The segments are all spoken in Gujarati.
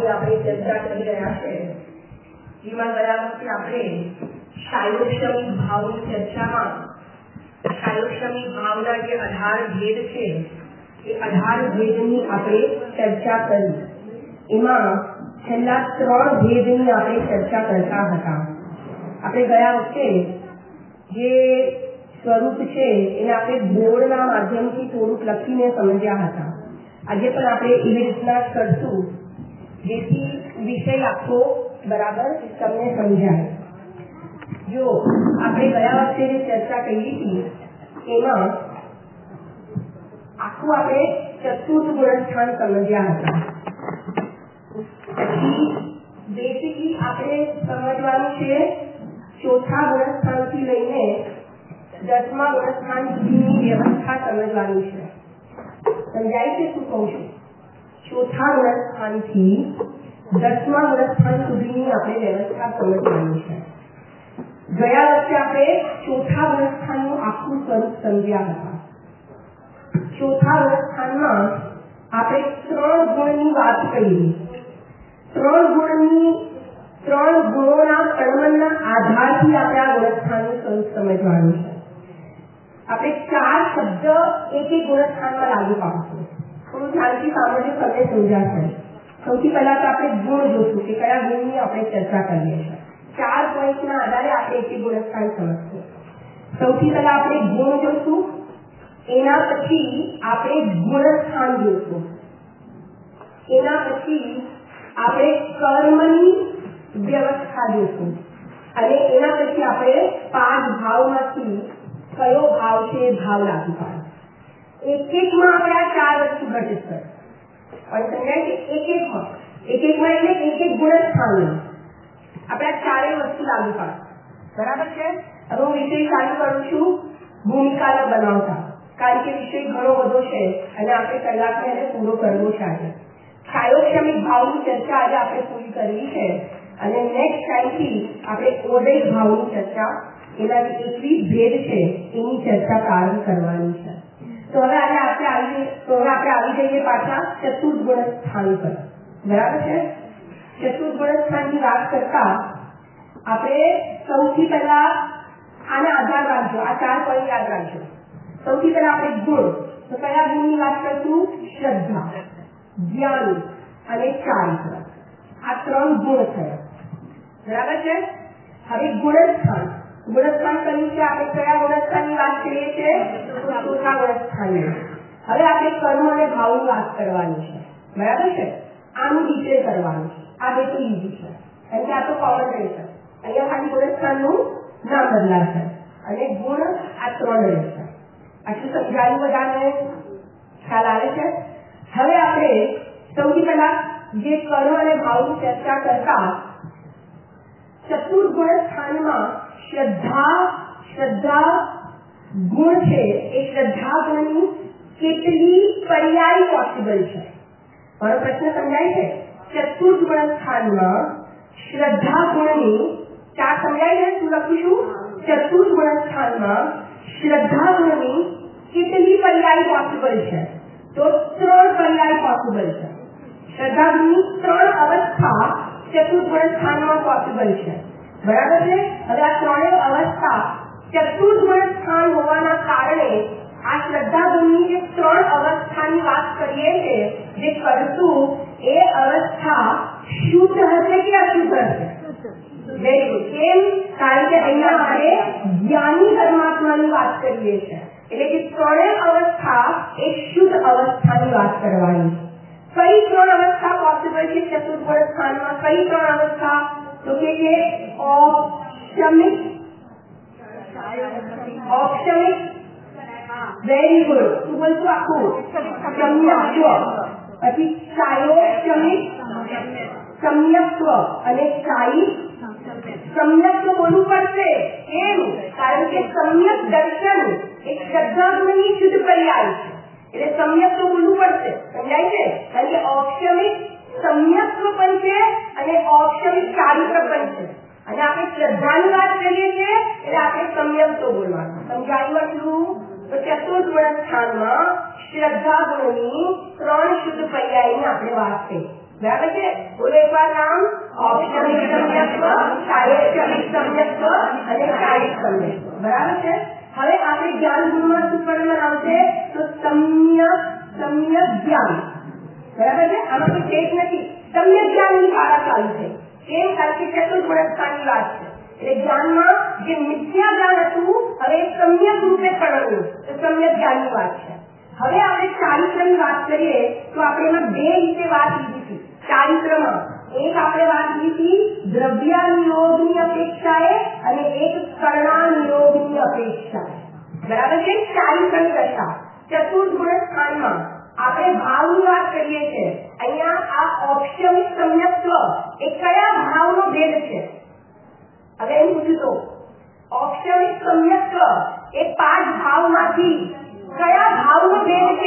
ભાવની આપણે ચર્ચા કરી રહ્યા છે, જેમાં ગયા વખતે આપણે શાયોક્ષમી ભાવની ચર્ચામાં શાયોક્ષમી ભાવના જે 18 ભેદ છે એ 18 ભેદની આપણે ચર્ચા કરી. એમાં છેલ્લા 3 ભેદની આપણે ચર્ચા કરતા હતા. આપણે ગયા વખતે જે સ્વરૂપ છે એને આપણે બોર્ડના માધ્યમથી થોડુંક લખીને સમજ્યા હતા. આજે પણ આપણે એવી રીતના કરશું જેથી વિષય આખો બરાબર તમને સમજાય. જો આપણે ગયા વખતે જે ચર્ચા કરી હતી એમાં આખું આપણે ચતુર્થ ગુણસ્થાન સમજ્યા હતા. પછી બેસિકલી આપણે સમજવાનું છે ચોથા ગુણસ્થાનથી લઈને 10મા ગુણસ્થાન સુધીની વ્યવસ્થા સમજવાની છે. સમજાય છે શું કહું છું? ચોથા ગુણસ્થાનથી 10મા ગુણસ્થાન સુધીની આપણે વ્યવસ્થા સમજવાની છે. ગયા વખતે આપણે ચોથા ગુણસ્થાનનું આખું સ્વરૂપ સમજ્યા હતા. ચોથા ગુણસ્થાનમાં આપણે 3 ગુણની વાત કરી. 3 ગુણોના કણમનના આધારથી આપણે આ ગુણસ્થાનનું સ્વરૂપ સમજવાનું છે. આપણે 4 શબ્દ એક ગુણસ્થાનમાં લાગુ પાડશું. થોડું ધ્યાનથી સાંભળજો, તમને સમજાશે. સૌથી પહેલા તો આપણે ગુણ જોશું કે કયા ગુણની આપણે ચર્ચા કરીએ છીએ. 4 પોઈન્ટના આધારે આપણે એક ગુણસ્થાન સમજશું. સૌથી પહેલા આપણે ગુણ જોશું, એના પછી આપણે ગુણસ્થાન જોશું, એના પછી આપણે કર્મની વ્યવસ્થા જોશું અને એના પછી આપણે 5 ભાવમાંથી કયો ભાવ છે એ ભાવ લાગુ પાડો. એકમાં આપણે આ 4 વસ્તુ ઘટિત કરીશું. પણ સમજાય કે એકમાં એટલે એક ગુણસ્થાનમાં આપણે આ 4 વસ્તુ લાગુ પાડો. બરાબર છે? હવે હું વિષય ચાલુ કરું છું ભૂમિકાને બનાવતા, કારણ કે વિષય ઘણો બધો છે અને આપણે કલાકને એને પૂરો કરવો છે. આજે શાયોક્ષમિક ભાવની ચર્ચા આજે આપણે પૂરી કરવી છે અને નેક્સ્ટ ટાઈમથી આપણે ઓદય ભાવની ચર્ચા, એના જે 21 ભેદ છે એની ચર્ચા પ્રારંભ કરવાની છે. તો હવે આપણે આવી જઈએ પાછા ચતુર્થ ગુણસ્થાન પર. બરાબર છે? ચતુર્થ ગુણસ્થાનની વાત કરતા આપણે સૌથી પહેલા આને આધાર રાખજો, આ 4 પોઈન્ટ યાદ રાખજો. સૌથી પહેલા આપણે ગુણ, તો કયા ગુણની વાત કરશું? શ્રદ્ધા, જ્ઞાન અને ચારિત્ર. આ 3 ગુણ થયા. બરાબર છે? હવે ગુણસ્થાન કર્યું છે આપણે. કયા ગુણસ્થાનની વાત કરીએ છીએ? ચોથા ગુણસ્થાનની. હવે આપણે કર્મ અને ભાવની વાત કરવાની છે. બરાબર છે? આનું વિષય કરવાનું છે. આ બે તો ઈઝી છે કારણ કે આ તો કોમન રહેશે. અહીંયા ખાલી ગુણસ્થાનનું નામ બદલાશે અને ગુણ આ 3 રહેશે. આટલું સમજાયું? બધાને ખ્યાલ આવે છે? હવે આપણે સૌથી પહેલા જે કર્મ અને ભાવની ચર્ચા કરતા ચતુર્થ ગુણસ્થાનમાં શ્રદ્ધા ગુણ છે. એ શ્રદ્ધા ગુણની કેટલી પર્યાય પોસિબલ છે? મારો પ્રશ્ન સમજાય છે? ચતુર્થ ગુણસ્થાનમાં શ્રદ્ધા ગુણની 4 સમજાય છે? શું લખીશું? ચતુર્થ ગુણસ્થાનમાં શ્રદ્ધા ગુણની કેટલી પર્યાય પોસિબલ છે? તો 3 પર્યાય પોસિબલ છે. શ્રદ્ધા ગુણની 3 અવસ્થા ચતુર્થ ગુણસ્થાનમાં પોસિબલ છે. બરાબર છે? હવે આ 3 અવસ્થા ચતુર્થ ગુણસ્થાન હોવાના કારણે આ શ્રદ્ધા ગુણની જે 3 અવસ્થાની વાત કરીએ છીએ, જે કરશું એ અવસ્થા શુદ્ધ હશે કે અશુદ્ધ હશે? Very good. કેમ? કારણ કે અહીંયા આપણે જ્ઞાની પરમાત્માની વાત કરીએ છીએ, એટલે કે 3 અવસ્થા એ શુદ્ધ અવસ્થાની વાત કરવાની છે. કઈ 3 અવસ્થા પોસિબલ છે ચતુર્થ ગુણસ્થાનમાં? કઈ 3 અવસ્થા? તો કે ઔક્ષમિક, વેરી ગુડ. શું બોલશું આખું? સમ્યક્ત્વ. પછી શાયોક્ષમિક, સમ્યક્ત્વ અને શાયી. સમ્યક્ત્વ બોલવું પડશે. કેમ? કારણ કે સમ્યક દર્શન એ શ્રદ્ધા ગુણની શુદ્ધ પર્યાય છે, એટલે સમ્યક્ત્વ બોલવું પડશે. સમજાય છે? કારણ કે ઔક્ષમિક સમ્યક્ત્વ પણ છે અને ઔક્ષમિક ચારિત્ર પણ છે. અને આપણે શ્રદ્ધાની વાત કરીએ છીએ એટલે આપણે સમ્યક્ત્વ બોલવાનું. સમજાયું આટલું? તો ચતુર્થ ગુણસ્થાનમાં શ્રદ્ધા ગુણની 3 શુદ્ધ પર્યાયની આપણે વાત કરી. બરાબર છે? બોલો એકવાર નામ. ઔપચારિક સમ્યક્ત્વ, સાયુજ્યમિક સમ્યક્ત્વ અને કાયિક સમ્યક્ત્વ. બરાબર છે? હવે આપણે જ્ઞાન ગુણમાં શું પરિણામ આવશે? તો સમ્યક જ્ઞાન. બરાબર છે? આમાં કોઈ ચેક નથી. સમ્યક જ્ઞાનની ધારા ચાલુ છે. કેમ? કારણ કે ચતુર્ગુણ સ્થાનની વાત છે. એટલે જ્ઞાનમાં જે મિથ્યા જ્ઞાન હતું હવે સમ્યક રૂપે પરણ્યું, તો સમ્યક જ્ઞાનની વાત છે. હવે આપણે ચારિત્રની વાત કરીએ તો આપણે એમાં બે રીતે વાત લીધી હતી. ચારિત્રમાં એક આપણે વાત લીધી દ્રવ્યાનિયોગની અપેક્ષાએ અને એક કર્ણાનિયોગની અપેક્ષાએ. બરાબર છે? ચારિત્રની દશા ચતુર્ગુણ સ્થાનમાં આપણે ભાવની વાત કરીએ છીએ. અહીંયા આ ઔપચારિક સમ્યક્ત્વ એ કયા ભાવનો ભેદ છે? હવે એમ પૂછ્યું તો ઔપચારિક સમ્યક્ત્વ એ 5 ભાવમાંથી કયા ભાવનો ભેદ છે?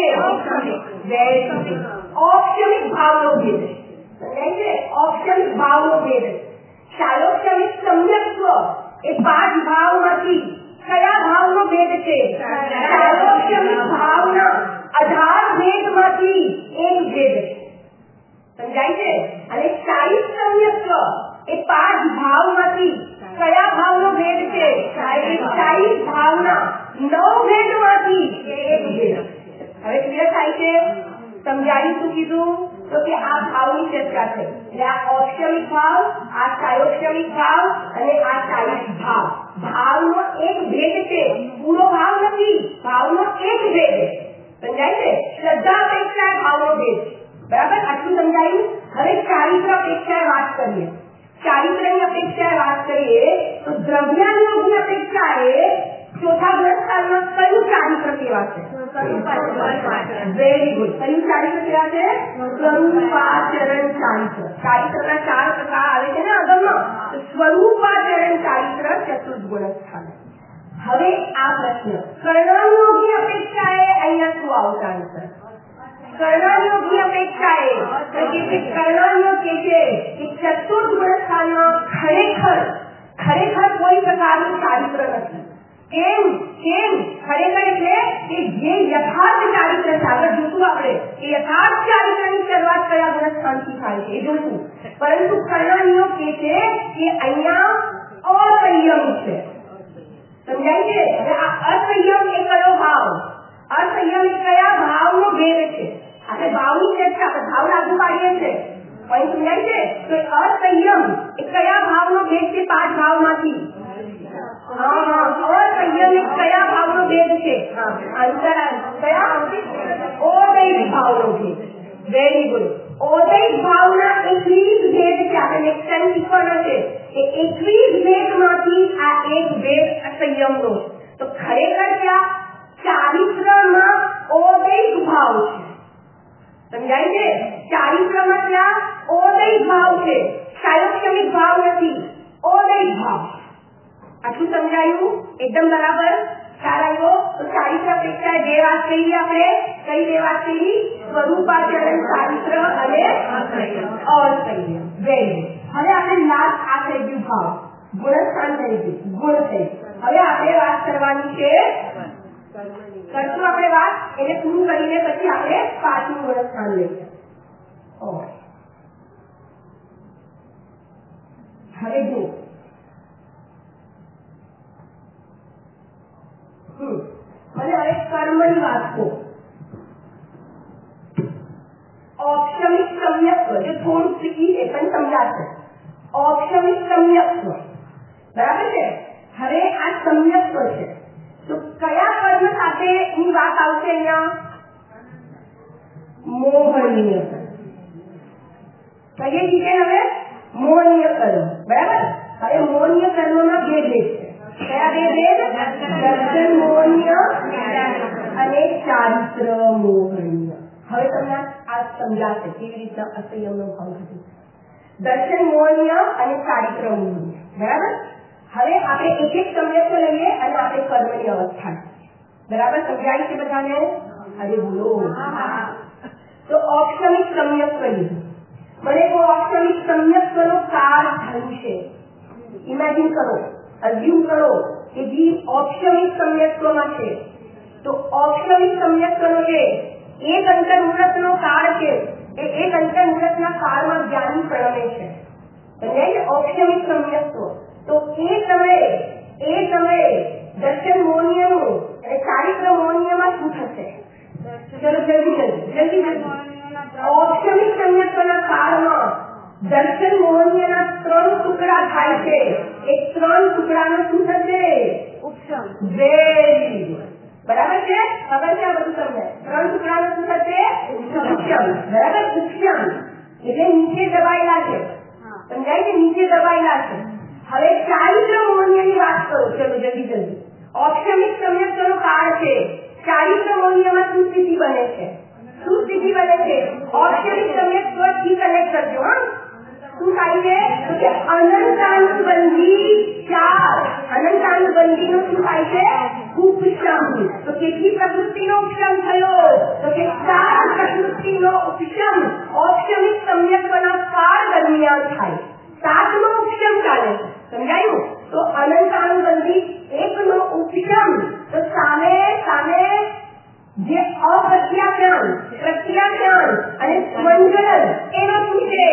ઔપચારિક ભાવનો ભેદ. સમજાય છે? ઔપચારિક ભાવનો ભેદ. સાયોપચારિક સમ્યક્ત્વ એ 5 ભાવમાંથી કયા ભાવનો ભેદ છે? સાયોપચારિક ભાવના 18 ભેદમાંથી એક ભેદ છે. સમજાય છે? અને કાયિક સમ્યક્ત્વ એ 5 ભાવમાંથી કયા ભાવનો ભેદ છે? કાયિક ભાવના 9 ભેદમાંથી એક ભેદ. હવે ક્લિયર થાય છે? સમજાવી શું કીધું? તો કે આ ભાવની ચર્ચા છે. એટલે આ ઔપચારિક ભાવ, આ સાયોપચારિક ભાવ અને આ કાયિક ભાવ. ભાવનો એક ભેદ છે, પૂરો ભાવ નથી, ભાવનો એક ભેદ. સમજાય છે? શ્રદ્ધા અપેક્ષા ભાવનો ભેદ. બરાબર? આટલું સમજાયું? હવે ચારિત્ર અપેક્ષાએ વાત કરીએ. ચારિત્રની અપેક્ષાએ વાત કરીએ તો દ્રવ્યાનિયોગની અપેક્ષાએ ચોથા ગુણસ્થાનમાં કયું ચારિત્ર કહેવાશે? Very good. કયું ચારિત્ર કહેવાશે? સ્વરૂપાચરણ ચારિત્ર. ચારિત્રના 4 પ્રકાર આવે છે ને આગળમાં. સ્વરૂપાચરણ ચારિત્ર ચતુર્ગુણ સ્થાન. હવે આ પ્રશ્ન કર્ણાનિયોગની અપેક્ષાએ અહીંયા શું આવશે આન્સર? કર્ણાનિયોગની અપેક્ષાએ કર્ણાનિયોગ કે છે કે ચતુર્ગુણ સ્થાનમાં ખરેખર કોઈ પ્રકારનું ચારિત્ર નથી. કેમ? ખરેખર એટલે કે જે યથાર્થ ચારિત્ર છે, આગળ જોશું આપણે કે યથાર્થ ચારિત્રની શરૂઆત કયા ગુણ સ્થાનથી થાય છે એ જોશું. પરંતુ કર્ણાનિયોગ કે છે કે અહીંયા અસંયમ છે. સમજાય છે? હવે આ અસંયમ એ કયો ભાવ? અસંયમ એ કયા ભાવનો ભેદ છે? આપણે ભાવની ચર્ચા ભાવ લાગુ પાડીએ છીએ. પણ સમજાય છે? તો અસંયમ એ કયા ભાવનો ભેદ છે? 5 ભાવમાંથી. અસંયમ એ કયા ભાવનો ભેદ છે? ઓદૈત ભાવનો ભેદ. Very good. ઓદૈત ભાવના 21 ભેદ છે. આપણે નેક્સ્ટ ટાઈમ શીખવાના છે કે 21 ભેદમાંથી આ એક ભેદ અસંયમનો. તો ખરેખર ત્યાં ચારિત્રમાં ઓદૈત ભાવ છે. સમજાય છે? ચારિત્રમાં ત્યાં ઓદૈત ભાવ છે, સાયોપચારિક ભાવ નથી, ઓદૈત ભાવ. આટલું સમજાયું? એકદમ બરાબર? ખ્યાલ આવ્યો? તો ચારિત્ર અપેક્ષાએ 2 વાત કરી આપણે. કઈ 2 વાત કરી? સ્વરૂપાચરણ ચારિત્ર અને અસંયમ. વેરી. હવે આપણે લાસ્ટ આ થઈ ગયું ભાવ, ગુણસ્થાન થઈ ગયું, ગુણ થઈ. હવે આપણે વાત કરવાની છે, કરશું આપણે વાત, એને પૂરું કરીને પછી આપણે 5મું ગુણસ્થાન લઈએ. હવે જો મને હવે કર્મની વાત કહો. ઔપચારિક સમ્યક્ત્વ જે થોડું ટ્રીકી છે પણ સમજાશે. ઔપચારિક સમ્યક્ત્વ. બરાબર છે? હવે આ સમ્યક્ત્વ છે તો કયા કર્મ સાથે ની વાત આવશે અહીંયા? મોહનીય. કહીએ છીએ હવે મોહનીય કર્મ. બરાબર? હવે મોહનીય કર્મમાં 2 ભેદ છે. કયા 2 ભેદ? દર્શન મોહનીય અને ચારિત્ર મોહનીય. હવે તમને આ સમજાશે કેવી રીતના અસંયમનો ભાવ થશે. દર્શન મોહનીય અને ચારિત્ર મોહનીય. બરાબર? હવે આપણે એક સમ્યક્ત્વ લઈએ અને આપણે કર્મની અવસ્થા. બરાબર? સમજાય છે બધાને? અરે બોલો. તો ઔપચારિક સમ્યક્ત્વ લીધું. મને ઔપચારિક સમ્યક્ત્વનો કાળ ધન છે. ઇમેજિન કરો, અઝ્યુમ કરો કે જે ઔપચારિક સમ્યક્ત્વમાં છે. તો ઔપચારિક સમ્યક્ત્વનો જે એક અંતર્મુહૂર્તનો કાળ છે એ એક અંતર મુહૂર્તના કાળમાં જ્ઞાની પ્રણમે છે. સમજાય ઔક્ષમિક સમ્યક્ત્વ. તો એ સમયે દર્શન મોહનીયનું અને ચારિત્ર મોહનીયમાં શું થશે? ચલો જલ્દી ઔક્ષમિક સમ્યક્ત્વના કાળમાં દર્શન મોહનીયના 3 ટુકડા થાય છે. એ 3 ટુકડાનો શું થશે? ઉપશમ. વેરી બરાબર છે. ખબર છે આ બધું તમને? 3 ટુકડાનો શું થશે? ઉપશમ. બરાબર. ઉપશમ એટલે નીચે દબાયેલા છે. સમજાય કે નીચે દબાયેલા છે. હવે ચારિત્ર મોહનીયની વાત કરો. ચલો જલ્દી ઔક્ષમિક સમ્યક્ત્વનો કાળ છે. ચારિત્ર મોહનીયમાં શું સ્થિતિ બને છે? ઔક્ષમિક સમ્યક્ત્વથી કનેક્ટ કરજો. શું થાય છે? અનંતાનુબંધી 4. અનંતાનુબંધીનો શું થાય છે? ઉપશમ. તો કેટલી પ્રકૃતિનો ઉપશમ થયો? તો કે 4 પ્રકૃતિનો ઉપશમ ઔક્ષમિક સમ્યક્ત્વના કાળ દરમિયાન થાય. 7નો ઉપશમ ચાલે. સમજાયું? તો અનંતાનુબંધી 1નો ઉપશમ. તો સામે જે અપ્રત્યાખ્યાન, પ્રત્યાખ્યાન અને સ્વંજન એનો શું છે?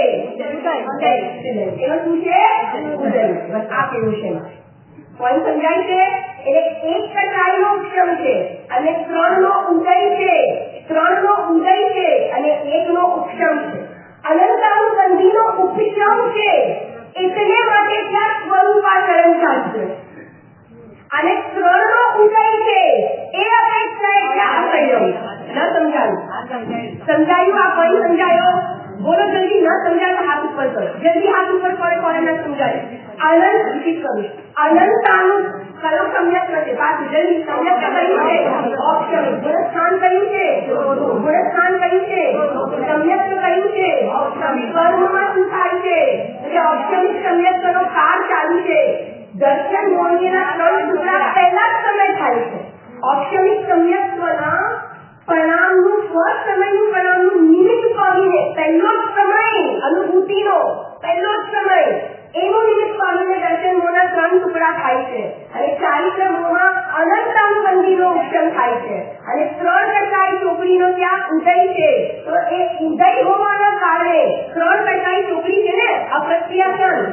એનો શું છે? ઉદય. બસ આ કેવું છે? પોઈન્ટ સમજાય છે? એટલે 1 ટકાઈનો ઉપશમ છે અને 3નો ઉદય છે. 3નો ઉદય છે અને 1નો ઉપશમ છે. અનંતાનુબંધીનો ઉપશમ છે એટલે માટે ત્યાં સ્વરૂપાચરણ ચાલશે. અને 3નો ઉદય છે એ અપેક્ષા એટલે અસંયમ. ન સમજાયું? સમજાયું? આ કોઈ સમજાયો? બોલો જલ્દી. ન સમજાયું હાથ ઉપર કરો. જલ્દી હાથ ઉપર કરે. કોને ન સમજાયું? અનંત વિકસિત કરું. અનંતાનું કયો સમ્યક્ત્વ છે? પાછું જલ્દી. સમ્યક્ત્વ કયું છે? ઔક્ષમિક. ગુણસ્થાન કયું છે? ગુણસ્થાન કયું છે? સમ્યક્ત્વ કયું છે? ઔક્ષમિક. કર્મમાં શું થાય છે? એટલે ઔક્ષમિક સમ્યક્ત્વનો કાળ ચાલુ છે. દર્શન મોહનીયના 3 ટુકડા પહેલા જ સમય થાય છે. ઔક્ષમિક સમ્યક્ત્વના પરિણામનું સ્વસમયનું પરિણામનું નિમિત્ત પામીને પહેલો જ સમય અનુભૂતિનો પહેલો જ સમય એનું નિમિત્ત પામીને દર્શન મોહના 3 ટુકડા થાય છે. અને ચારિત્ર મોહમાં અનંતાનુબંધીનો ઉપશમ થાય છે. અને 3 ટકાઈ ચોપડીનો ત્યાં ઉદય છે. તો એ ઉદય હોવાના કારણે 3 ટકાઈ ચોપડી છે ને અપ્રત્યાખ્યાન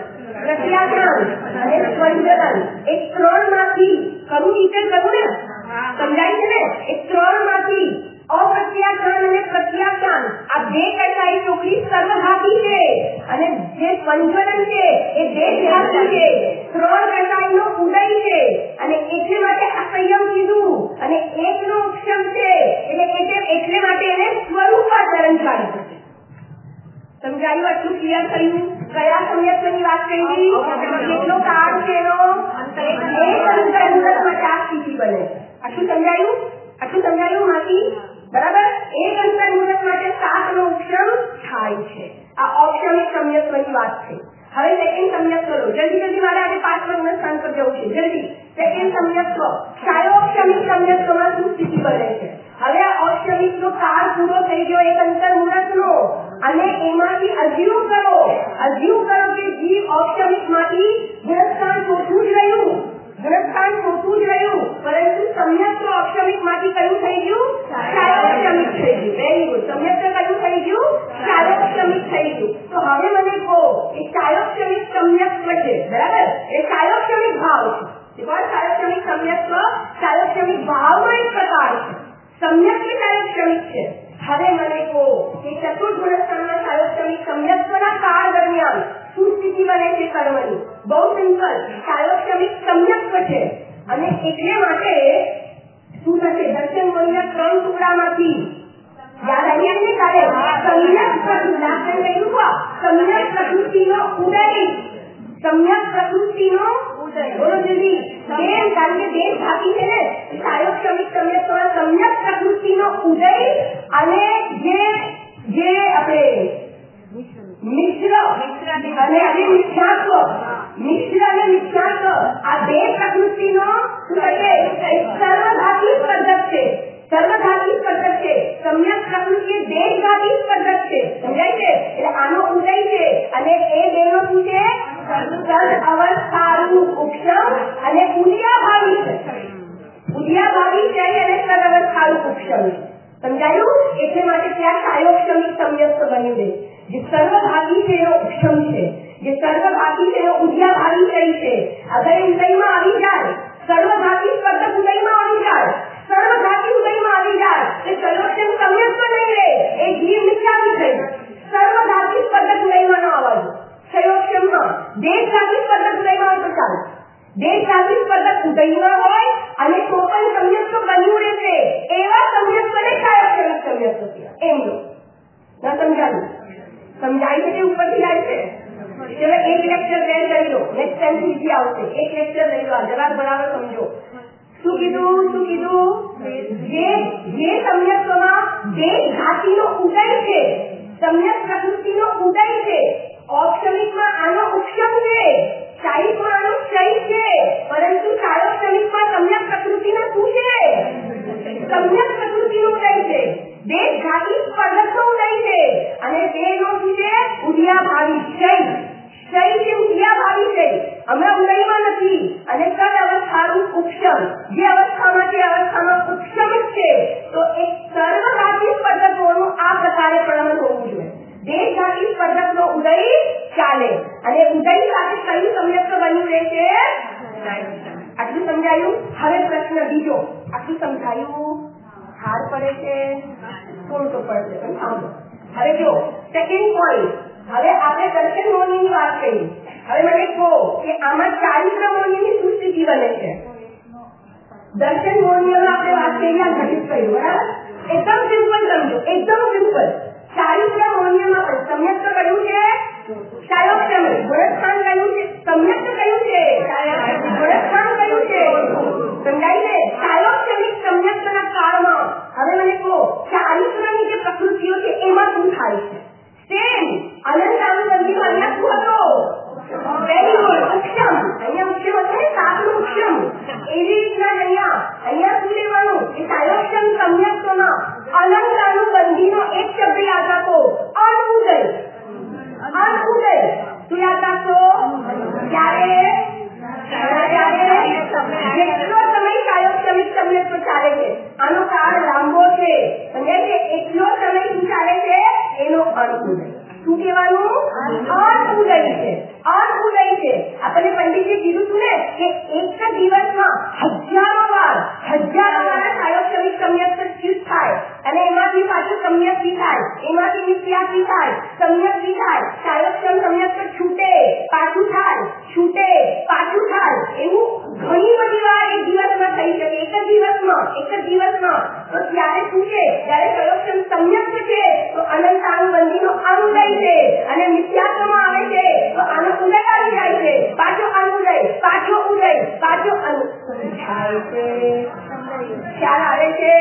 અને સ્વંજન એ 3માંથી કરું ટીચર કરું ને સમજાય છે ને? એ 3માંથી અપ્રત્યાખ્યાન અને પ્રત્યાખ્યાન આ 2 ટકાઈ ચોપડી સર્વઘાતી છે અને જે સ્વંજન છે એ દેશઘાતી છે. 3 ટકાઈનો ઉદય છે અને એટલે માટે અસંયમ કીધું અને 1નો ઉપશમ છે એટલે માટે એને સ્વરૂપાચરણ ચાલશે. સમજાયું? આટલું ક્લિયર થયું? કયા સમ્યક્ત્વની વાત કરી? કેટલો કાળ છે એનો? એક અંતર માટે આ સ્થિતિ બને. આટલું સમજાયું માથી? બરાબર. એક અંતર મુહૂર્ત માટે 7નો ઉપશમ થાય છે. આ ઔક્ષમિક સમ્યક્ત્વની વાત છે. હવે સેકન્ડ સમ્યક્ત્વ લો. જલ્દી મારે આજે 5મા સ્થાન પર જવું છે. જલ્દી. સેકન્ડ સમ્યક્ત્વ ક્ષયોક્ષમિક સમ્યક્ત્વમાં શું સ્થિતિ બને છે? હવે આ ઔક્ષમિકનો કાળ પૂરો થઈ ગયો એક અંતર મુહૂર્તનો અને એમાંથી અજ્યુમ કરો કે જીવ ઔક્ષમિકમાંથી ગુણસ્થાન શોધવું જ રહ્યું. પરંતુ સમ્યક્ત્વ ઔક્ષમિકમાંથી કયું થઈ ગયું? ક્ષયોક્ષમિક થઈ ગયું. Very good. સમ્યક્ત્વ કયું થઈ ગયું? ક્ષયોક્ષમિક થઈ ગયું. તો હવે મને કહો એ ક્ષયોક્ષમિક સમ્યક્ત્વ છે. બરાબર. એ ક્ષયોક્ષમિક ભાવ છે. ક્ષયોક્ષમિક સમ્યક્ત્વ ક્ષયોક્ષમિક ભાવનો એક પ્રકાર છે. સમ્યક ક્ષયોક્ષમિક છે. હવે મને કહો કે ચતુર્થ ગુણસ્થાનના ક્ષયોક્ષમિક સમ્યક્ત્વના કાળ દરમિયાન શું સ્થિતિ બને છે કર્મની? બહુ સિમ્પલ. ક્ષયોક્ષમિક સમ્યક્ત્વ છે અને એટલે માટે શું થશે? દર્શન મોહનીના 3 ટુકડામાંથી યાદ આવી ને કાલે સમ્યક પ્રકૃતિનો ઉદય. બોલો જલ્દી. કારણ કે દેશ ધાતી છે ને ક્ષયોક્ષમિક સમ્યક્ત્વ સમ્યક પ્રકૃતિનો ઉદય અને જે આપણે મિશ્ર અને મિથ્યાત્વ આ 2 પ્રકૃતિનો સર્વઘાતી સ્પર્ધક છે. સમ્યક પ્રકૃતિ દેશઘાતી સ્પર્ધક છે. સમજાય છે? એટલે આનો ઉદય છે અને એ 2નો શું છે? સદ અવસ્થાનું ઉપશમ અને ઉદયાભાવી છે અને સદ અવસ્થાનું ઉપશમ. સમજાયું? એટલે માટે ત્યાં કાયોક્ષમિક સંયસ્ત બન્યું છે. જે સર્વભાગી છે એનો ઉપશમ છે, જે સર્વભાગી છે એનો ઉદ્યાભાગી છે. અગર એ ઉદયમાં આવી જાય, સર્વભાગી સ્પર્ધક ઉદયમાં આવી જાય, સર્વભાગી ઉદયમાં આવી જાય તે સર્વોક્ષમ સંયસ્ત નહીં રહે, એ જીવ મિથ્યાવી થઈ. સર્વભાગી સ્પર્ધક ઉદયમાં ન આવવાનું, ક્ષયોક્ષમમાં દેશભાગી સ્પર્ધક ઉદયમાં આવે તો ચાલે. દેશભાગી સ્પર્ધક ઉદયમાં હોય અને તો પણ સંયસ્ત બન્યું રહેશે એવા સંયસ્તને કાયોક્ષમિક સંયસ્ત કહેવાય. એમ લો ના સમજાયું? સમજાય છે કે ઉપરથી જાય છે? ચલો એક લેક્ચર રેડ કરી લો, નેક્સ્ટ ટાઈમ સીધી આવશે. એક લેક્ચર લઈ લો, જરા બરાબર સમજો. શું કીધું? જે સંયસ્તમાં દેશ ઘાતીનો ઉદય છે, સંયસ્ત પ્રકૃતિનો ઉદય છે, ઔક્ષમિકમાં આનો ઉપશમ છે, શાહીમાં આનો ક્ષય છે, પરંતુ કાયોક્ષમિકમાં સમ્યક પ્રકૃતિનો શું છે? સમ્યક પ્રકૃતિનો ઉદય છે. દેશ ઘાતી સ્પર્ધકનો ઉદય છે અને તેનો શું છે? ઉદયાભાવી ક્ષય. ક્ષય છે ઉદયાભાવી ક્ષય. હમણાં ઉદયમાં નથી અને કદ અવસ્થાનું ઉપશમ. જે અવસ્થામાં છે અવસ્થામાં ઉપશમ છે. તો એક સર્વઘાતી સ્પર્ધકોનું આ પ્રકારે પ્રલંબન હોવું જોઈએ. દેશઘાતી સ્પર્ધકનો ઉદય ચાલે અને ઉદય સાથે કયું સંયસ્ત બન્યું રહેશે? આટલું સમજાયું? હવે પ્રશ્ન બીજો. આટલું સમજાયું? હાર પડે છે? થોડું તો પડશે પણ સાંભળો. હવે જો સેકન્ડ પોઈન્ટ. હવે આપણે દર્શન મોહનીની વાત કરી. હવે મને કહો કે આમાં ચારિત્ર મોહનીની શું સ્થિતિ બને છે? દર્શન મોહનીમાં આપણે વાત કરી, આ ઘટિત કર્યું, બરાબર? એકદમ સિમ્પલ સમજો, એકદમ સિમ્પલ. ચારિત્ર મોહનીમાં પણ સંયસ્ત કયું છે? કાયોક્ષમિક. ગુણસ્થાન કયું છે? સંયસ્ત કયું છે? ગુણસ્થાન કયું છે? સમજાય છે? કાયોક્ષમિક સંયસ્તના કાળમાં હવે મને કહો ચારિત્રની જે પ્રકૃતિઓ છે એમાં શું થાય છે? સેમ અનંત અનુબંધીમાં અહીંયા શું હતો? વેરી ગુડ, ઉપશમ. અહીંયા ઉપશમ હતો ને, સાતનું ઉપશમ. એવી રીતના અહીંયા શું લેવાનું? એ કાયોક્ષમ સંયસ્તોના અનંત અનુબંધીનો એક શબ્દ યાદ રાખો, અનુદય. અનુદય શું યાદ રાખો? જેટલો સમય કાયોક્ષમિક સંયસ્ત ચાલે છે આનો કાળ લાંબો છે, સમજાય છે? એટલો સમય શું ચાલે છે એનો અનુદય. શું કહેવાનું? અનુદય છે. અનુદય છે. આપણને પંડિતજી કીધું હતું ને કે એક જ દિવસમાં હજારો વાર કાયોક્ષમિક સંયસ્ત ચ્યુત થાય અને એમાંથી પાછું સંયસ્તી થાય, એમાંથી નિત્યાસી થાય, સંયસ્તી થાય, કાયોક્ષમ સંયસ્ત છૂટે, પાછું થાય, છૂટે, પાછું થાય. એવું ઘણી બધી વાર એક દિવસમાં થઈ શકે. એક જ દિવસમાં. તો ત્યારે શું છે? જ્યારે કાયોક્ષમ સંયસ્ત છે તો અનંત અનુબંધીનો અનુદય છે અને મિથ્યાત્વમાં આવે છે તો આનો ઉદય આવી જાય છે, પાછો અનુદય, પાછો ઉદય, પાછો થાય છે. ખ્યાલ આવે છે?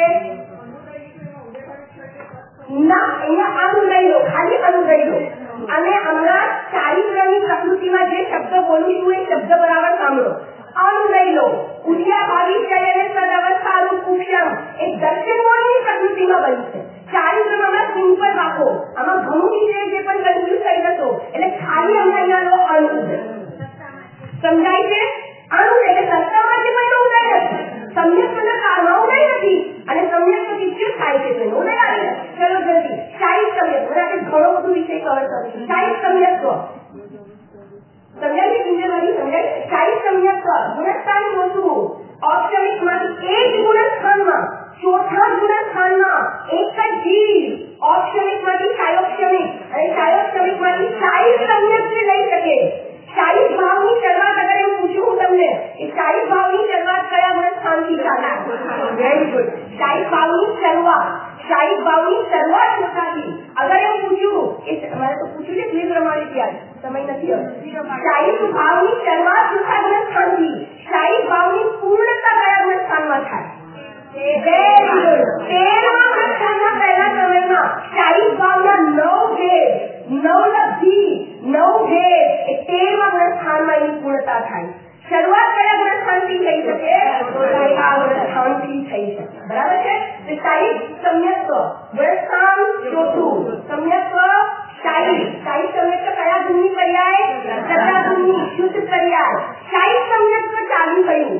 ના, અહીંયા અનુદય લો, ખાલી અનુદય લો. અને હમણાં ચારિત્રની પ્રકૃતિમાં જે શબ્દ બોલું છું એ શબ્દ બરાબર સાંભળો. અનુદય લો, ઉદ્યાભાવી છે અને સદઅવસ્થાનું ઉપશમ એ દર્શન મોહનની પ્રકૃતિમાં બની છે. ચારિત્રમાં સિમ્પલ રાખો, આમાં ઘણું છે જે પણ કન્ફ્યુઝ થઈ જશો. એટલે ખાલી અહીંયા લો અનુદય. સમજાય છે? અનુદય એટલે સત્તામાં જે પણ ઉદય નથી, સંયસ્તના કાળમાં ઉદય નથી અને સંયસ્ત શિક્ષિત થાય છે તો ઉદય આવે છે. ચલો જલ્દી. શાહિત સંયસ્ત, આપણે ઘણો બધું વિષય કવર કરીશું. શાહિત સંયસ્ત સમજાય છે? ઇન્દ્રવાદી સમજાય? શાહિત સંયસ્ત ગુણસ્થાન જોશું. ઔક્ષમિકમાંથી એક ગુણસ્થાનમાં, ચોથા ગુણસ્થાનમાં એક જ જીવ ઔક્ષમિકમાંથી કાયોક્ષમિક અને કાયોક્ષમિકમાંથી શાહિત સંયસ્ત લઈ શકે. શાહિત ભાવની શરૂઆત અગર એમ પૂછું હું તમને કે શાહિત ભાવની શરૂઆત કયા ગુણસ્થાનથી ચાલે? Very good. શાહિત ભાવની શરૂઆત ચોથાથી. અગર એમ પૂછ્યું કે મારે તો પૂછ્યું છે જે પ્રમાણે ત્યાં સમય નથી હવે. શાહિત ભાવની શરૂઆત ચોથા ગુણસ્થાનથી, શાહિત ભાવની પૂર્ણતા કયા ગુણસ્થાનમાં થાય? Very good. 13મા ગુણસ્થાનના પહેલા સમયમાં શાહિત ભાવના 9 ભેદ, 9 લબ્ધિ, 9 ભેદ એ 13મા ગુણસ્થાનમાં એની પૂર્ણતા થાય. શરૂઆત કયા ગુણસ્થાનથી થઈ શકે? આ ગુણસ્થાનથી થઈ શકે. બરાબર છે? તો શાહિત સંયસ્ત ગુણસ્થાન ચોથું, સંયસ્ત શાહિત સંયસ્ત કયા ગુણની પર્યાય? સદા ગુણની શુદ્ધ પર્યાય. શાહિત સંયસ્ત ચાલુ થયું,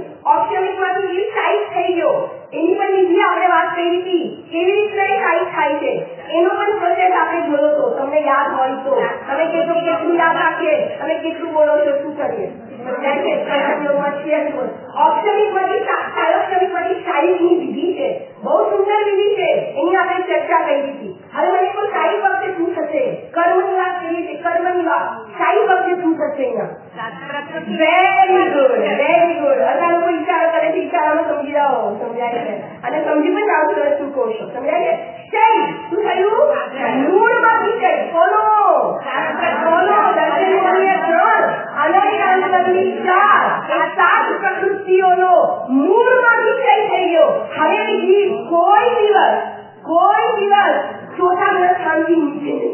ઔક્ષમિકમાંથી શાહિત થઈ ગયો. એની પણ વિધિ આપણે વાત કરી હતી કેવી રીતે શાહિત થાય છે. છે, તમે કેટલું બોલો છો, શું કરીએ? ઔપચારિકમાંથી સાયોપચારિકમાંથી શારીરિકની વિધિ છે, બહુ સુંદર વિધિ છે, એની આપણે ચર્ચા કરી હતી. હવે મને કોઈ શાહી વખતે શું થશે? કર્મની વાત કરીએ છીએ, કર્મની વાત શાહી વખતે શું થશે? Very good, very good. બધા લોકો વિચારો કરે છે, વિચારોમાં સમજી જાઓ, સમજાય છે અને સમજી પણ જાઓ તમે શું કહો છો, સમજાય છે? શૈ શું થયું? મૂળમાંથી શૈ કોનો દર્શનીય 3 અને 4 આ 7 પ્રકૃતિઓનો મૂળમાંથી શૈ થઈ ગયો. હવે જીવ કોઈ દિવસ ચોથા સ્થાનથી નીચે નહીં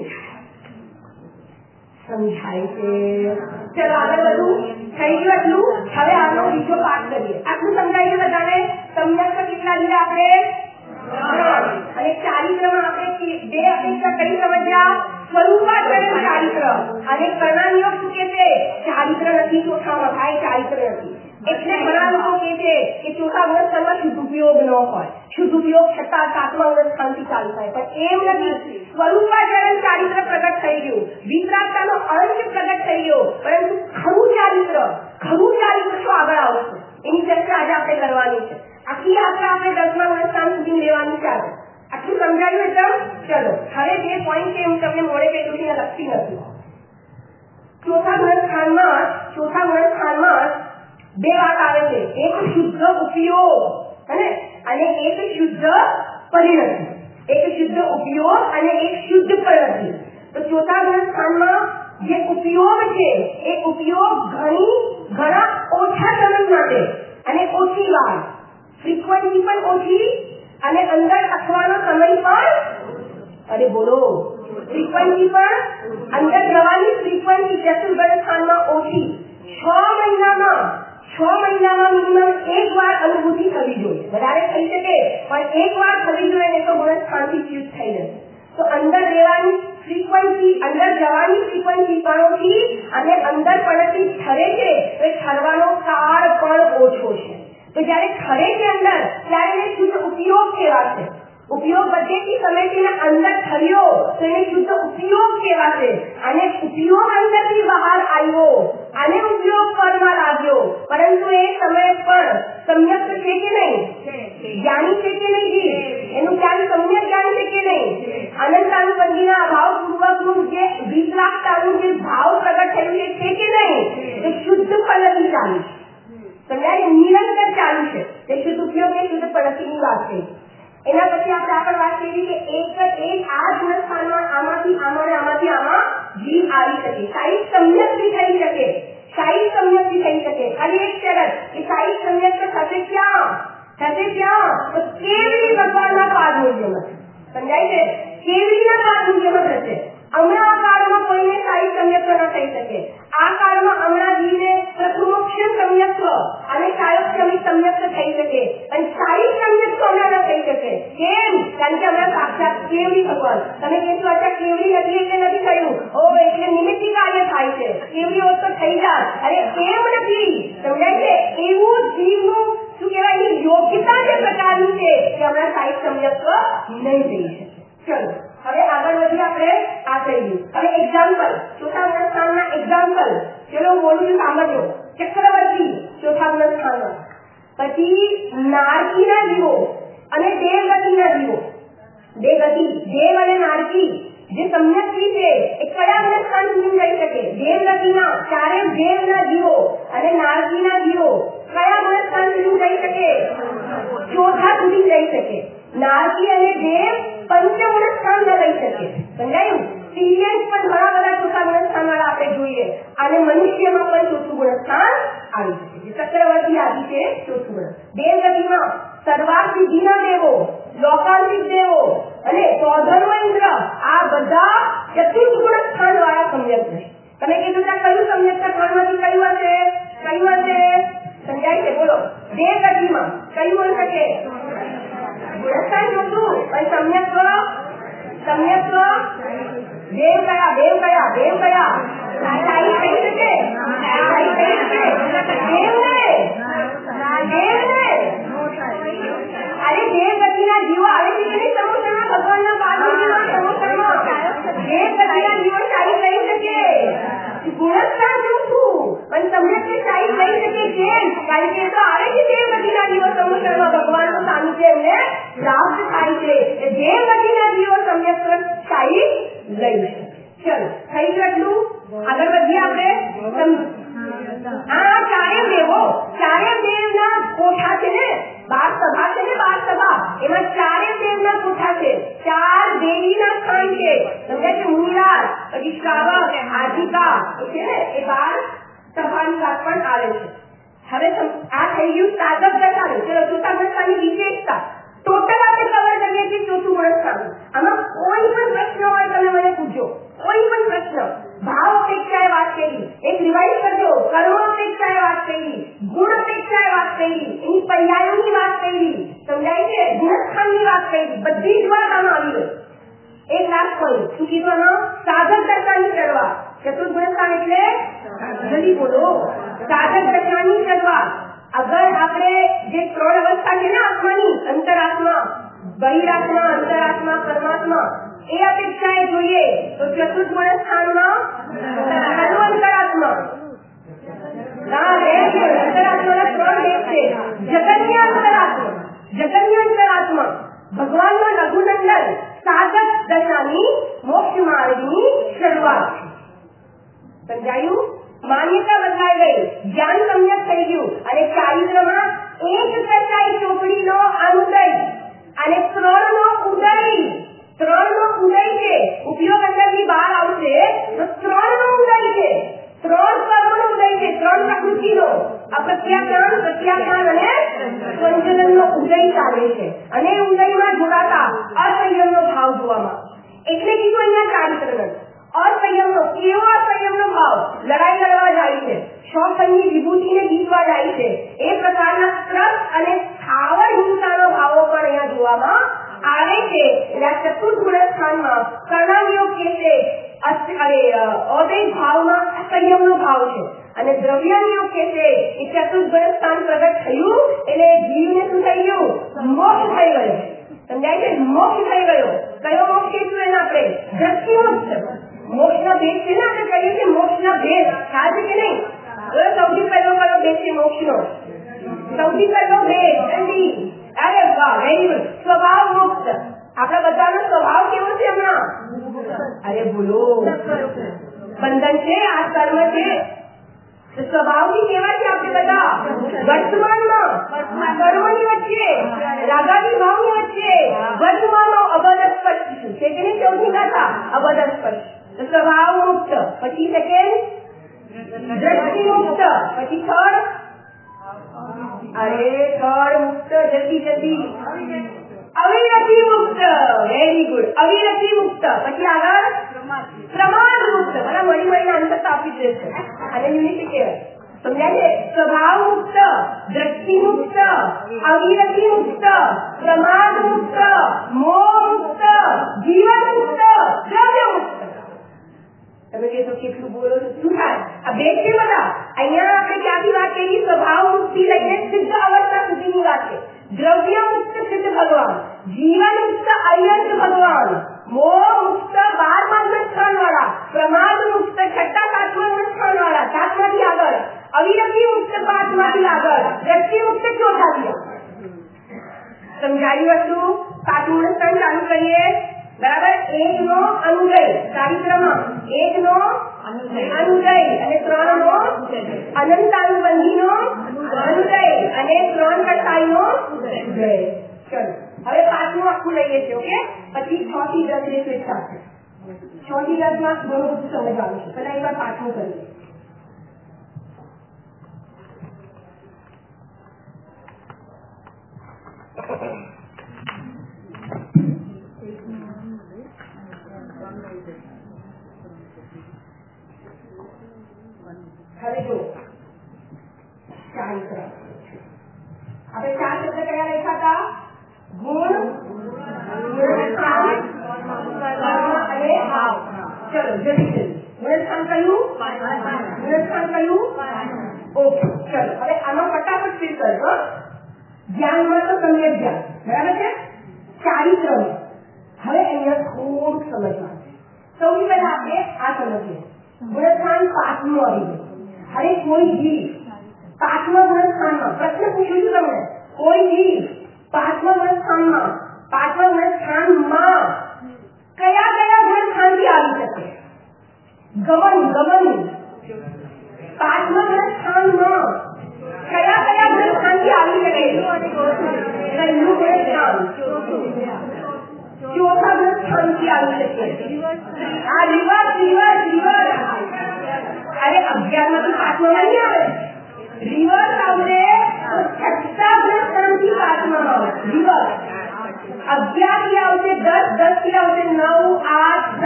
સમજાય છે? ચલો આગળ વધુ. થઈ ગયું એટલું. હવે આનો બીજો પાઠ કરીએ. આટલું સમજાય છે બધાને? સમ્યક કેટલા લીધા આપણે? 3. અને ચારિત્રમાં આપણે 2 અપેક્ષા કઈ સમજ્યા? સ્વરૂપાચરણ ચારિત્ર અને કર્ણાનિયોગ શું કે છે? ચારિત્ર નથી ચોથામાં, ભાઈ ચારિત્ર નથી. એટલે ઘણા લોકો કહે છે કે ચોથા ગુણસ્થાનમાં શુદ્ધ ઉપયોગ ન હોય, શુદ્ધ ઉપયોગ છતાં 7મા ગુણસ્થાનથી ચાલુ થાય, પણ એમ નથી. સ્વરૂપાચરણ ચારિત્ર પ્રગટ થઈ ગયું, વિતરાગતાનો અંશ પ્રગટ થઈ ગયો, પરંતુ ખરું ચારિત્ર શું આગળ આવશે એની ચર્ચા આજે આપણે કરવાની છે. આખી યાત્રા આપણે 10મા ગુણસ્થાન સુધી લેવાની ચાલે. આટલું સમજાયું એકદમ? ચલો હવે 2 પોઈન્ટ છે, હું તમને મોડે કહેલું છે, લખતી નથી. ચોથા ગુણસ્થાનમાં 2 વાત આવે છે, એક શુદ્ધ ઉપયોગ અને એક શુદ્ધ પરિણતિ. એક શુદ્ધ ઉપયોગ અને એક શુદ્ધ પરિણતિ. તો ચોથા ગુણસ્થાનમાં જે ઉપયોગ છે એ ઉપયોગ ઘણા ઓછા સમય માટે અને ઓછી વાર, ફ્રીક્વન્સી પણ ઓછી અને અંદર અથવાનો સમય પણ, અરે બોલો, ફ્રીક્વન્સી પણ અંદર જવાની ફ્રીક્વન્સી ચતુર્ગુણ સ્થાનમાં ઓછી. 6 મહિનામાં મિનિમમ 1 વાર અનુભૂતિ થવી જોઈએ. વધારે થઈ શકે પણ 1 વાર થવી જોઈએ, ને તો ગુણ સ્થાનથી ચ્યુત થઈ જશે. તો અંદર રહેવાની ફ્રીક્વન્સી, અંદર જવાની ફ્રીક્વન્સી પણ ઓછી અને અંદર પડતી ઠરે છે તો એ ઠરવાનો કાળ પણ ઓછો છે. તો જયારે ઠરે છે અંદર ત્યારે એને શુદ્ધ ઉપયોગ કહેવાશે. ઉપયોગ બધેથી સમેટીને અંદર ઠર્યો તો એને શુદ્ધ ઉપયોગ કહેવાશે. અને ઉપયોગ અંદરથી બહાર આવ્યો અને ઉપયોગ પરમાં લાગ્યો, પરંતુ એ સમય પર સમ્યક છે કે નહીં? જ્ઞાની છે કે નહીં? એનું જ્ઞાન સમ્યક જ્ઞાન છે કે નહીં? અનંતાનુબંધીના અભાવપૂર્વકનું જે વિતરાગતાનું જે ભાવ પ્રગટ થયું છે કે નહીં? એ શુદ્ધ ફલથી ચાલુ છે, સમજાય? નિરંતર ચાલુ છે. તે શુદ્ધ ઉપયોગ કે શુદ્ધ ફલની વાત છે. એના પછી આપણે આગળ વાત કરી કે એક આ ગુણસ્થાનમાં આમાંથી આમાં જીવ આવી શકે, શાહી સમ્યકથી થઈ શકે, ખાલી એક શરત કે શાહી સમ્યક થશે ક્યાં? તો કેવડી ભગવાનના પાદ મૂલ્યમાં. સમજાય છે? કેવડીના પાદ મૂલ્યમાં થશે. હમણાં કાળમાં કોઈને શાહી સમ્યક ન થઈ શકે. આ કાળમાં હમણાં જીવને પ્રથમોક્ષમ સમ્યક અને શાયોક્ષમિક સમ્યક થઈ શકે, અને શાહી સમ્યક તો હમણાં ન થઈ શકે. કેમ? કારણ કે હમણાં સાક્ષાત કેવડી ભગવાન. તમે કહેશો અચ્છા કેવડી નથી એટલે નથી થયું, એટલે નિમિત્તી કાર્ય થાય છે, કેવડી હોત તો થઈ જાય. અરે કેમ નથી? સમજાય છે? એવું જીવનું શું કહેવાય, યોગ્યતા જે પ્રકારની છે કે હમણાં શાહી સમ્યક નહીં થઈ શકે. ચલો હવે આગળ વધી આપણે આ કહીએ. હવે એક્ઝામ્પલ, ચોથા ગુણસ્થાનના એક્ઝામ્પલ. ચલો બોલું સાંભળજો. ચક્રવર્તી ચોથા ગુણસ્થાનમાં, પછી નારકીના જીવો અને દેવગતિના જીવો. દેવ અને નારકી જે સમ્યકથી છે એ કયા ગુણસ્થાન સુધી જઈ શકે? દેવગતિના, ચારે દેવના જીવો અને નારકીના જીવો કયા ગુણસ્થાન સુધી જઈ શકે? ચોથા સુધી જઈ શકે. નારકી અને દેવ પંચગુણ સ્થાન ન લઈ શકે. સમજાયું? સિરિયસ પણ ઘણા બધા ચોથા ગુણ સ્થાન વાળા આપણે જોઈએ, અને મનુષ્યમાં પણ ચોથું ગુણ સ્થાન આવી શકે. ચક્રવર્તી આવી છે ચોથું ગુણ. દેવગતિમાં સર્વાર્થ સિદ્ધિના દેવો, લોકાંતિક દેવો અને ચોધર્વ ઇન્દ્ર, આ બધા ચતુર્થ ગુણ સ્થાન વાળા સમ્યક છે. તમે કીધું ત્યાં કયું સમ્યકતા ત્રણમાંથી કયું હશે? સમજાય છે? બોલો. દેવગતિમાં કયું હશે? કે ગુણસ્થાન ચોથું, પણ સમ્યક દેવ કયા? શાહી થઈ શકે? અરે દેવગતિના જીવો આવે છે કે નહીં સમોસરમાં? ભગવાનના પાદમાં સમોસરમાં દેવગતિના જીવો શાહી થઈ શકે. ગુણસ્થાન કેમ? કારણ કે એ તો આવે છે દેવગતિના દિવસોમાં ભગવાનનું સાનિધ્ય એમને પ્રાપ્ત થાય છે. દેવગતિના દિવસો સમ્યક સ્થાયી લઈ શકે. ચલો થઈ ગયું એટલું? આગળ વધીએ આપણે. આ ચારે દેવના કોઠા છે ને, 12 સભા છે ને, 12 સભા, એમાં ચારે દેવના કોઠા છે. 4 દેવીના સ્થાન છે. સમજાય છે? મુનિરાજ, પછી શ્રાવક, આજીકા છે ને, એ 12 સભાની વાત પણ આવે છે. હવે આ થઈ ગયું સાધક દશાનું. ચલો ચોથા દશાની વિશેષતા ટોટલ આપણે કવર કરીએ છીએ. ચોથું દશાનું આમાં કોઈ પણ પ્રશ્ન હોય તમે મને પૂછો, કોઈ પણ પ્રશ્ન. ભાવ અપેક્ષાએ વાત કરી, એક રિવાઇઝ કરજો. કર્મ અપેક્ષાએ વાત કરી, ગુણ અપેક્ષાએ વાત કરી, એની પર્યાયોની વાત કરી, સમજાય છે? ગુણસ્થાનની વાત કરી, બધી જ વાત આમાં આવી ગઈ. એક લાસ્ટ પોઈન્ટ શું કીધું? સાધક દશાની શરૂઆત. ચતુર્થ ગુણસ્થાન એટલે જલ્દી બોલો. સાધક દશાની શરૂઆત. અગર આપણે જે 3 અવસ્થા છે ને આત્માની, અંતરાત્મા, બહિરાત્મા, અંતરાત્મા, પરમાત્મા, એ અપેક્ષાએ જોઈએ તો ચતુર્થ ગુણસ્થાનમાં અંતરાત્મા. અંતરાત્માના 3 દેવ છે. જગન્ય અંતરાત્મા, ભગવાનનો લઘુનંદન. સાધક દશાની મોક્ષ માર્ગની શરૂઆત. સમજાયું? માન્યતા બદલાઈ ગઈ, જ્ઞાન સમ્યક થઈ ગયું, અને ચારિત્રમાં એક કરતા ચોપડીનો અનુદય અને 3 નો ઉદય. 3 નો ઉદય છે. ઉપયોગ અંદરથી બહાર આવશે તો 3 નો ઉદય છે. 3 કર્મનો ઉદય છે. 3 પ્રકૃતિનો અપ્રત્યાખ્યાન, પ્રત્યાખ્યાન અને સંચલનનો ઉદય ચાલે છે. અને ઉદયમાં જોડાતા અસંયમનો ભાવ જોવામાં. એટલે કીધું અહીંયા ચારિત્રનો અસંયમનો. કેવો અસંયમનો ભાવ? લડાઈ લડવા જાય છે, શોખની વિભૂતિને જીતવા જાય છે, એ પ્રકારના ત્રસ્ત અને સ્થાવર હિંસાનો ભાવો પણ અહીંયા જોવામાં આવે છે. એટલે આ ચતુર્થ ગુણસ્થાનમાં કર્ણાનિયોગ કે છે અદૈત ભાવમાં અસંયમનો ભાવ છે, અને દ્રવ્યાનિયોગ કે છે એ ચતુર્થ ગુણસ્થાન પ્રગટ થયું એટલે જીવને શું થઈ ગયું? મોક્ષ થઈ ગયો. સમજાય છે? મોક્ષ થઈ ગયો. કયો મોક્ષ કહીશું એને આપણે? દ્રષ્ટિ મોક્ષ. મોક્ષના ભેદ છે ને, આપણે કહીએ છીએ મોક્ષના ભેદ. ખ્યાલ છે કે નહીં? સૌથી પહેલો કયો ભેદ છે મોક્ષનો? સૌથી પહેલો ભેદ જલ્દી. અરે વાહ, વેરી ગુડ. સ્વભાવ મુક્ત. આપણા બધાનો સ્વભાવ કેવો છે હમણાં? અરે બોલો. બંધન છે, આ કર્મ છે. સ્વભાવથી કેવા છે આપણે બધા? વર્તમાનમાં કર્મની વચ્ચે, રાગાદી ભાવની વચ્ચે વર્તમાનનો અબધ સ્પર્શ છે કે નહીં? ચૌથી ગાથા અબધ સ્પર્શ. સ્વભાવ મુક્ત. પછી સેકન્ડ દ્રષ્ટિ મુક્ત. પછી થર્ડ મુક્ત. જલ્દી અવિરતિ મુક્ત. Very good. અવિરતિ મુક્ત. પછી આગળ પ્રમાદ મુક્ત. મને મળીને અંતર આપી દેશે અને યુનિટી કહેવાય. સમજાય છે? સ્વભાવ મુક્ત, દ્રષ્ટિ મુક્ત, અવિરતિ મુક્ત, પ્રમાદ મુક્ત, મોહ મુક્ત, જીવન મુક્ત, દ્રવ્ય મુક્ત. તમે કહેશો કેટલું બોલો છો, શું થાય? આ બે છે બધા. અહીંયા આપણે ક્યાંથી વાત કરી? સ્વભાવ મુક્તિ લઈને સિદ્ધ અવસ્થા સુધીની વાત છે. દ્રવ્ય મુક્ત સિદ્ધ ભગવાન, જીવન મુક્ત અયંત ભગવાન, મોહ મુક્ત 12મા સ્થાન વાળા, પ્રમાદ મુક્ત 6ઠા 7મા સ્થાન વાળા, 7માંથી આગળ, અવિરતિ મુક્ત 5માંથી આગળ, દ્રષ્ટિ મુક્ત 4થાથી આગળ. સમજાયું હતું? 5મું સ્થાન ચાલુ કરીએ. બરાબર? 1 નો અનુદય ચારિત્રમાં, 1 નો અનુદય અને 3 નો અનંતાનુબંધીનો અનુદય અને 3 કસાઈનો ઉદય. ચલો હવે 5મું આખું લઈએ છીએ. ઓકે? પછી 6 થી 10 ની સ્વેચ્છા છે. 6 થી 10 માં ઘણું બધું સમજવાનું છે. પહેલા એકવાર 5મું કરીએ. હવે જો ચારિત્ર આપણે 4 શબ્દ કયા લખ્યા હતા? ગુણ, ગુણસ્થાન, અને ભાવ. ચલો જલ્દી. ગુણસ્થાન કયું? ગુણસ્થાન કયું? ઓકે. ચલો હવે આમાં ફટાફટ ફીલ કરો. જ્ઞાનમાં તો સમ્યક જ્ઞાન, બરાબર છે? ચારિત્ર હવે અહીંયા થોડુંક સમજવાનું છે. સૌથી પહેલા આપણે આ સમજીએ. ગુણસ્થાન 5મું આવી ગયું. હવે કોઈ જીવ પાંચમા ગુણસ્થાનમાં પ્રશ્ન પૂછું છું તમને, કોઈ જીવ પાંચમા ગુણસ્થાનમાં કયા કયા ગુણસ્થાનથી આવી શકે? ગમન પાંચમા ગુણસ્થાનમાં કયા કયા ગુણસ્થાનથી આવી શકે? પહેલું ગુણસ્થાન, ચોથા ગુણસ્થાનથી આવી શકે. આ રિવર્સ. અરે 11 માંથી 5માં નહીં આવે, રિવર્સ આવશે તો છઠ્ઠા ગુણસ્થાનથી 5માં આવે. રિવર્સ 11 થી આવશે 10 થી આવશે 9 8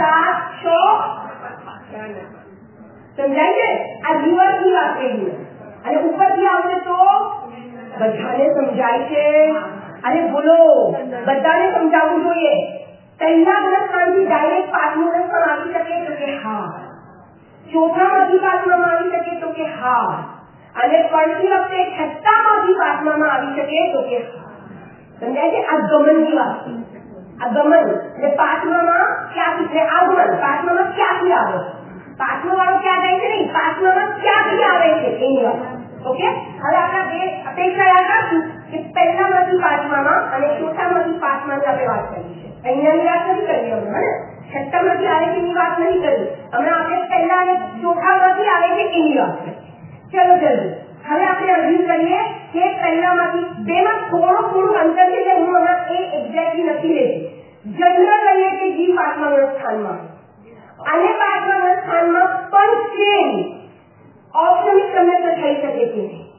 7 6. સમજાય છે? આ રિવર્સ ની વાત કરી. અને ઉપરથી આવશે તો બધાને સમજાય છે? અરે બોલો, બધાને સમજાવવું જોઈએ. પહેલા ગુણસ્થાનથી ડાયરેક્ટ 5મું ગુણસ્થાન આવી શકે તો કે હા, ચોથામાંથી 5માં આવી શકે તો કે હા, અને પડતી વખતે છઠ્ઠામાંથી 5માં આવી શકે તો કે હા. સમજાય છે? આ ગમનની વાત. આ ગમન એટલે 5માં ક્યાંથી આગમન, 5માં ક્યાંથી આવે, 5મો વાળો ક્યાં જાય છે નહીં, 5માં ક્યાંથી આવે છે એની વાત. ઓકે, હવે આપણા બે અપેક્ષા યાદ રાખશું કે પહેલામાંથી 5માં અને ચોથામાંથી 5માં આપણે વાત કરી છે. અહીંયાની વાત નથી કરી હમણાં, છઠ્ઠામાંથી આવે છે એની વાત નહીં કરી. હમણાં આપણે પહેલા અને ચોથામાંથી આવે છે એની વાત કરી. ચલો જલ્દી હવે આપણે અરજી કરીએ કે પહેલામાંથી બેમાં થોડું અંતર છે જે હું હમણાં એ એક્ઝેક્ટલી નથી લેતી. જનરલ લઈએ કે જી 5મા ગુણસ્થાનમાં અને 5મા ગુણસ્થાનમાં પણ સેમ ઓપ્શનિક સંયંત્ર થઈ શકે છે.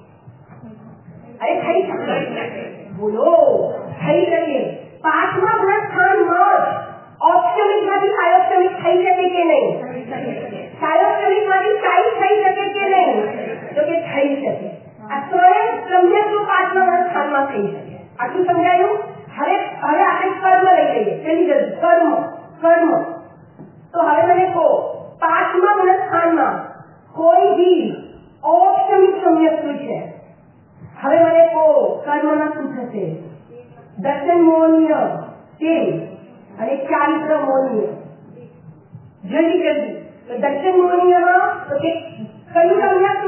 અરે થઈ શકે, બોલો થઈ શકે. 5મા ગુણસ્થાનમાં ઓપ્શનિકમાંથી સાયોપ્શનિક થઈ શકે કે નહીં? સાયોપ્શનિકમાંથી સાઈ થઈ શકે કે નહીં? તો કે થઈ શકે. આ સ્વયં સંયંત્રો 5મા ગુણસ્થાનમાં થઈ શકે. આટલું સમજાયું? હવે આપણે કર્મ લઈ લઈએ. પેલી જલ્દી કર્મ. તો હવે મને કહો, 5મા ગુણસ્થાનમાં કોઈ બી ઓપ્શનિક સંયંત્ર છે. હવે મને કહો કર્મમાં શું થશે? દર્શન મોહનીય તેમ અને ચારિત્ર મોહનીય. જલ્દી તો દર્શન મોહનીયમાં તો કે કયું સંયંત્ર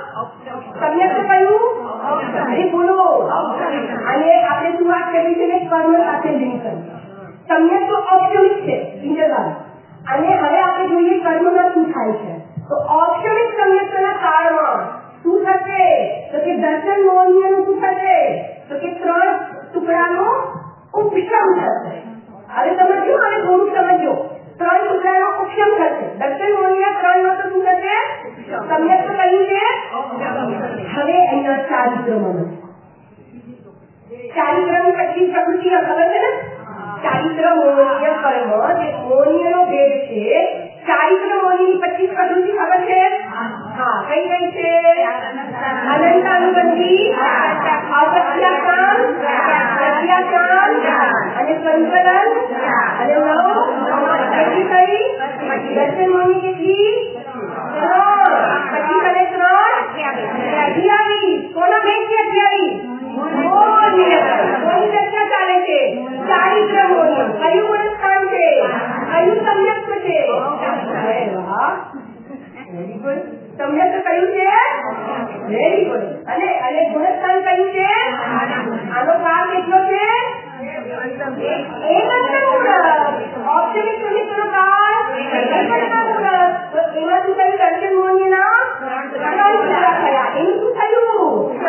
કયું? અરે બોલો. અને આપણે શું વાત કરી છે કે કર્મ સાથે લિંક કરી. સંયંત્ર ઓપ્શનિક છે ઇન્ટરવાલ. અને હવે આપણે જોઈએ કર્મમાં શું થાય છે. તો ઓપ્શનિક સંયંત્રના કાળમાં શું થશે? તો કે દર્શન મોહનીયનું શું થશે? તો કે 3 ટુકડાનો ઉપશમ થશે. હવે સમજ્યો? હવે થોડું સમજો. 3 ટુકડાનો ઉપશમ થશે. દર્શન મોહનીય 3 નો તો શું થશે? સંયંત્ર કયું છે? હવે અહીંયા ચારિત્રમાં ચારિત્રની 25 પ્રકૃતિઓ ખબર છે ને? ચારિત્ર મોહનીય કર્મ જે મોહનીયનો ભેદ છે. ચારિત્ર મોહનીની 25 પ્રકૃતિ ખબર છે? હા, કઈ છે? અનંતાનુબંધી, અપ્રત્યાકામ, પ્રત્યાકામ અને સંકલન અને નવ કેટલી કઈ? દર્શન મોહની કેટલી? 3. 25 અને 3 28. કોના ભેદ છે 28? કોની ચર્ચા ચાલે છે? ચારિત્ર મોહની. કયું ગુણસ્થાન છે? કયું સંયંત્ર છે? Very good. સંયંત્ર કયું છે? Very good. અને ગુણસ્થાન કયું છે? આનો કાળ કેટલો છે? ઓપ્શનિક સંયંત્રનો કાળ તો એમાં શું થયું? દર્શન મોહનીના 3 ટુકડા થયા. એનું શું થયું?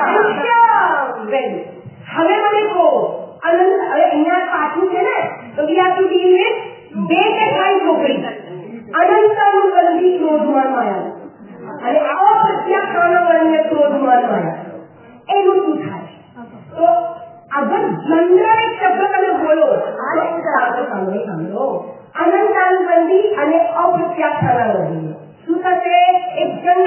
હવે મને કહો અનંત. હવે અહીંયા 5મું છે ને, તો we have to deal with 2 કે 3 છોકરી. અનંતાનુબંધી ક્રોધમાન માયા અને અપ્રત્યાખ્યાનવર્ણ્ય ક્રોધમાન માયા. એનું શું થાય? તો અગર જનરલ એક શબ્દ તમે બોલો, સાંભળો, અનંતાનુબંધી અને અપ્રત્યાખ્યાનવર્ણ્ય શું થશે? એક જનરલ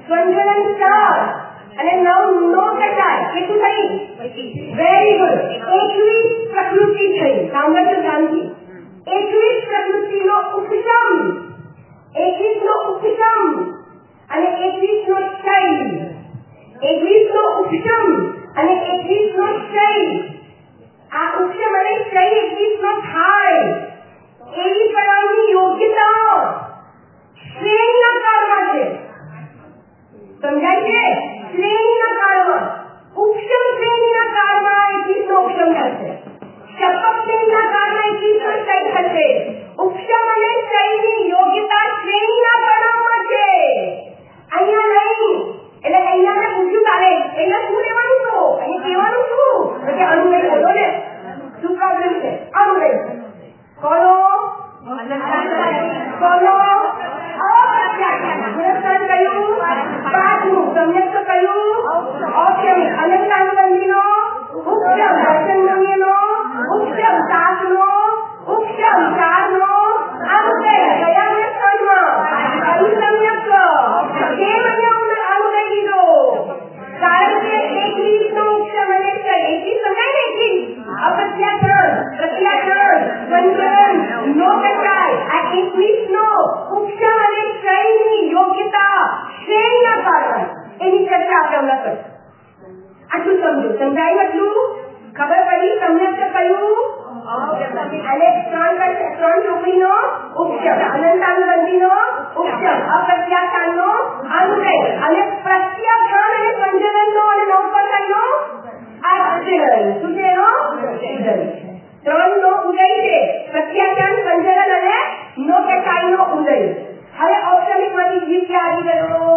સંજનન 4 અને 9 નો કચાય કેટલું થઈ? Very good. 21 પ્રકૃતિ થઈ. સાંભળજો ધ્યાનથી. 21 પ્રકૃતિનો ઉપશમ, 21 નો ઉપશમ અને 21 નો ક્ષય, 21 નો ઉપશમ અને 21 નો ક્ષય. આ ઉપશમ અને ક્ષય 21 નો થાય એવી પ્રકારની યોગ્યતા શ્રેણીના કાળમાં છે. સમજાય છે? શ્રેણીના કાળમાં ઉપશમ, શ્રેણીના કાળમાં 21 નો ઉપશમ થશે. શપથ શ્રેણીના કાળમાં 21 નો ક્ષય થશે. ઉપશમ અને ક્ષયની યોગ્યતા શ્રેણીના કાળમાં છે. અહીંયા નહીં. એટલે અહીંયા મેં પૂછ્યું તારે એટલે શું લેવાનું છો? અહીં કહેવાનું શું? કે અનુદય બોલો ને. શું પ્રોબ્લેમ છે? અનુદય બોલો બોલો. ગુણસ્થાન કયું? 5મું. સમ્યક તો કયું? ઔક્ષમિક. અનંતાનુબંધીનો ઉપશમ, દર્શનમૂલ્યનો ઉપશમ, 7નો ઉપશમ, 4નો અનુદય. કયા ગુણસ્થાનમાં? અનુસમ્યક. કેમ અહીંયા અનુદય લીધો? કારણ કે 21 નો ઉપશમ અને ક્ષય. 21 સમજાય ને? 21 અપ્રત્યાચરણ, પ્રત્યાચરણ, સંજનન, નો કચાય. આ 21 નો ઉપશમ અને ક્ષયની યોગ્યતા શ્રેણીના કારણે એની ચર્ચા આપણે હમણાં કરીશું. આટલું સમજો. સમજાય એટલું? ખબર પડી? તમને કયું? અને 3 ચોપડીનો ઉપશમ, અનંતાનુબંધીનો ઉપશમ, અપ્રત્યાખ્યાનનો અનુદય અને પ્રત્યાખ્યાન અને સંજનનનો અને નવપથનનો આશ્ચર્ય. શું છે એનો? ઉદય. 3 નો ઉદય છે. પ્રત્યાખ્યાન, સંજનન અને નવપથનનો ઉદય. હવે ઔક્ષમિકમાંથી જીવ ક્યાં આવી ગયો?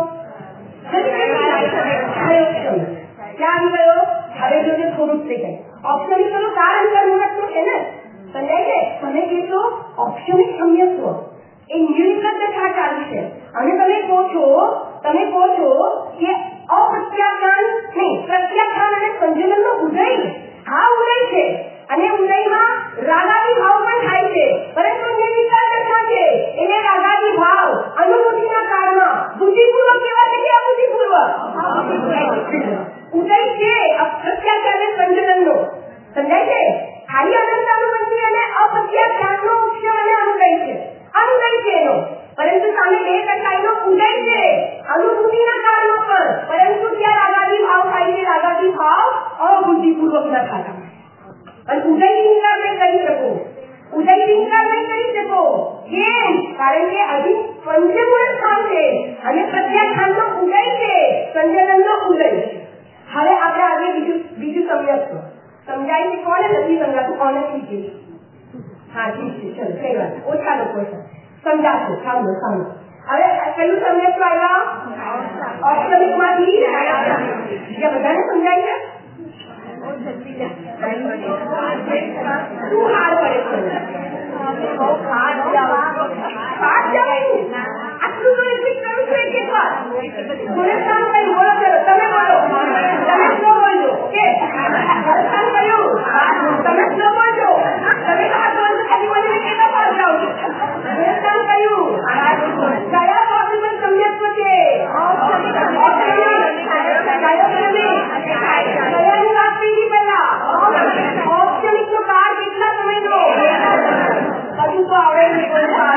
ક્યાં આવી ગયો? હવે જોજો થોડુંક થઈ જાય. ઔક્ષમિક તો કાર અંતર્મુખત્વ છે ને? સમજાય છે? તમે કહેશો ઔક્ષમિક સમ્યક્ત્વ એ નિર્વિકલ્પ દશા ચાલુ છે અને તમે કહો છો કે અપ્રત્યાખ્યાન નહીં, પ્રત્યાખ્યાન અને સંજનનનો ઉદય. હા, ઉદય છે અને ઉદયમાં રાગાદી ભાવ પણ થાય છે, પરંતુ નિર્વિકલ્પ દશા છે. એટલે રાગાદી ભાવ અનુભૂતિના કાળમાં બુદ્ધિપૂર્વક કેવા છે કે અબુદ્ધિપૂર્વક? ઉદય છે પ્રત્યાખ્યાન અને સંજનનનો. સમજાય છે? ખાલી અનંતાનુબંધી અને અપ્રત્યાખ્યાનનો ઉપશમ અને અનુદય છે. અનુદય છે એનો, પરંતુ સામે 2 કચાઈનો ઉદય છે અનુભૂતિના કાળમાં પણ, પરંતુ ત્યાં રાગાદી ભાવ થાય છે. રાગાદી ભાવ અબુદ્ધિપૂર્વક ન થતા. અને ઉદયથી ઇનકાર નહીં કરી શકો. ઉદયથી ઇનકાર નહીં કરી શકો. કેમ? કારણ કે હજી પંચગુણ સ્થાન છે અને પ્રત્યાખ્યાનનો ઉદય છે, સંજનનનો ઉદય. હવે આપણે આજે બીજું સમ્યક સમજાય છે. કોને નથી સમજાતું? કોને શીખે? હા, ઠીક છે. ચલો, કઈ વાત ઓછા લોકો છે, સમજાશે. સાંભળો. હવે કયું સમ્યક આવ્યા? ઔક્ષમિકમાંથી. બીજા બધાને સમજાય છે? શું હાર પડે છે? આટલું તો એટલી કરું છું એક વાર. ગુણસ્થાન કઈ બોલો? ચલો તમે બોલો. તમે શું બોલજો? ઓકે, ગુણસ્થાન કયું? તમે શું બોલજો? તમે ખાલી બોલીને કેટલા પાસ જાઓ છો? ગુણસ્થાન કયું? કયા પોસિબલ સમ્યક્ત્વ છે? કયાની વાત થઈ પહેલા? ઔક્ષમિક નો કાળ કેટલા સમયનો? હજુ તો આવડે નહીં.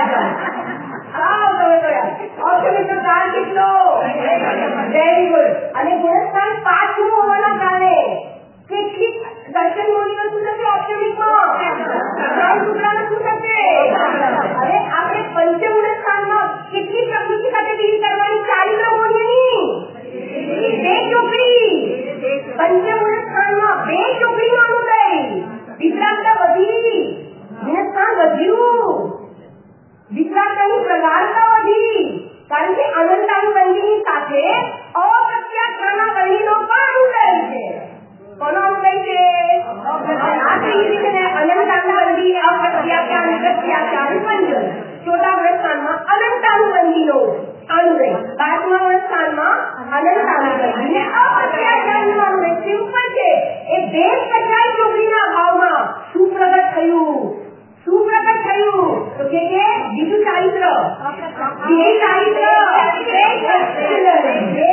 ઔક્ષમિક નો કાળ કેટલો? Very good. અને ગુણસ્થાન 5મું હોવાના કારણે કેટલીક દર્શન મૂલ્યો શું થશે? ઔક્ષમિકમાં 3 ટુકડામાં શું થશે? હવે આપણે પંચગુણ સ્થાનમાં કેટલી પ્રકૃતિ સાથે ડીલ કરવાની? ચારિત્ર મૂલ્યની 2 ચોપડી. પંચગુણ સ્થાનમાં 2 ચોપડીનો અનુદય. વિતરાગતા વધી, ગુણસ્થાન વધ્યું. વિતરાગતાની પ્રગાઢતા વધી, કારણ કે અનંતાનુબંધીની સાથે અપ્રત્યાખ્યાનના વર્ણિનો પણ અનુદય છે. કોનો અનુદય છે? આ થઈ રીતે અનંતાનુબંધી, અપ્રત્યાખ્યાન, પ્રત્યાખ્યાન, સંજન. ચોથા ગુણસ્થાનમાં અનંતાનુબંધીનો અનુદય. 5મા ગુણસ્થાનમાં અનંતાનુબંધી ને અપ્રત્યાખ્યાનનો અનુદય. સિમ્પલ છે. એ 2 કચાઈ ચોપડીના ભાવમાં શું પ્રગટ થયું? તો કે બીજું ચારિત્ર, બે ચારિત્ર, બે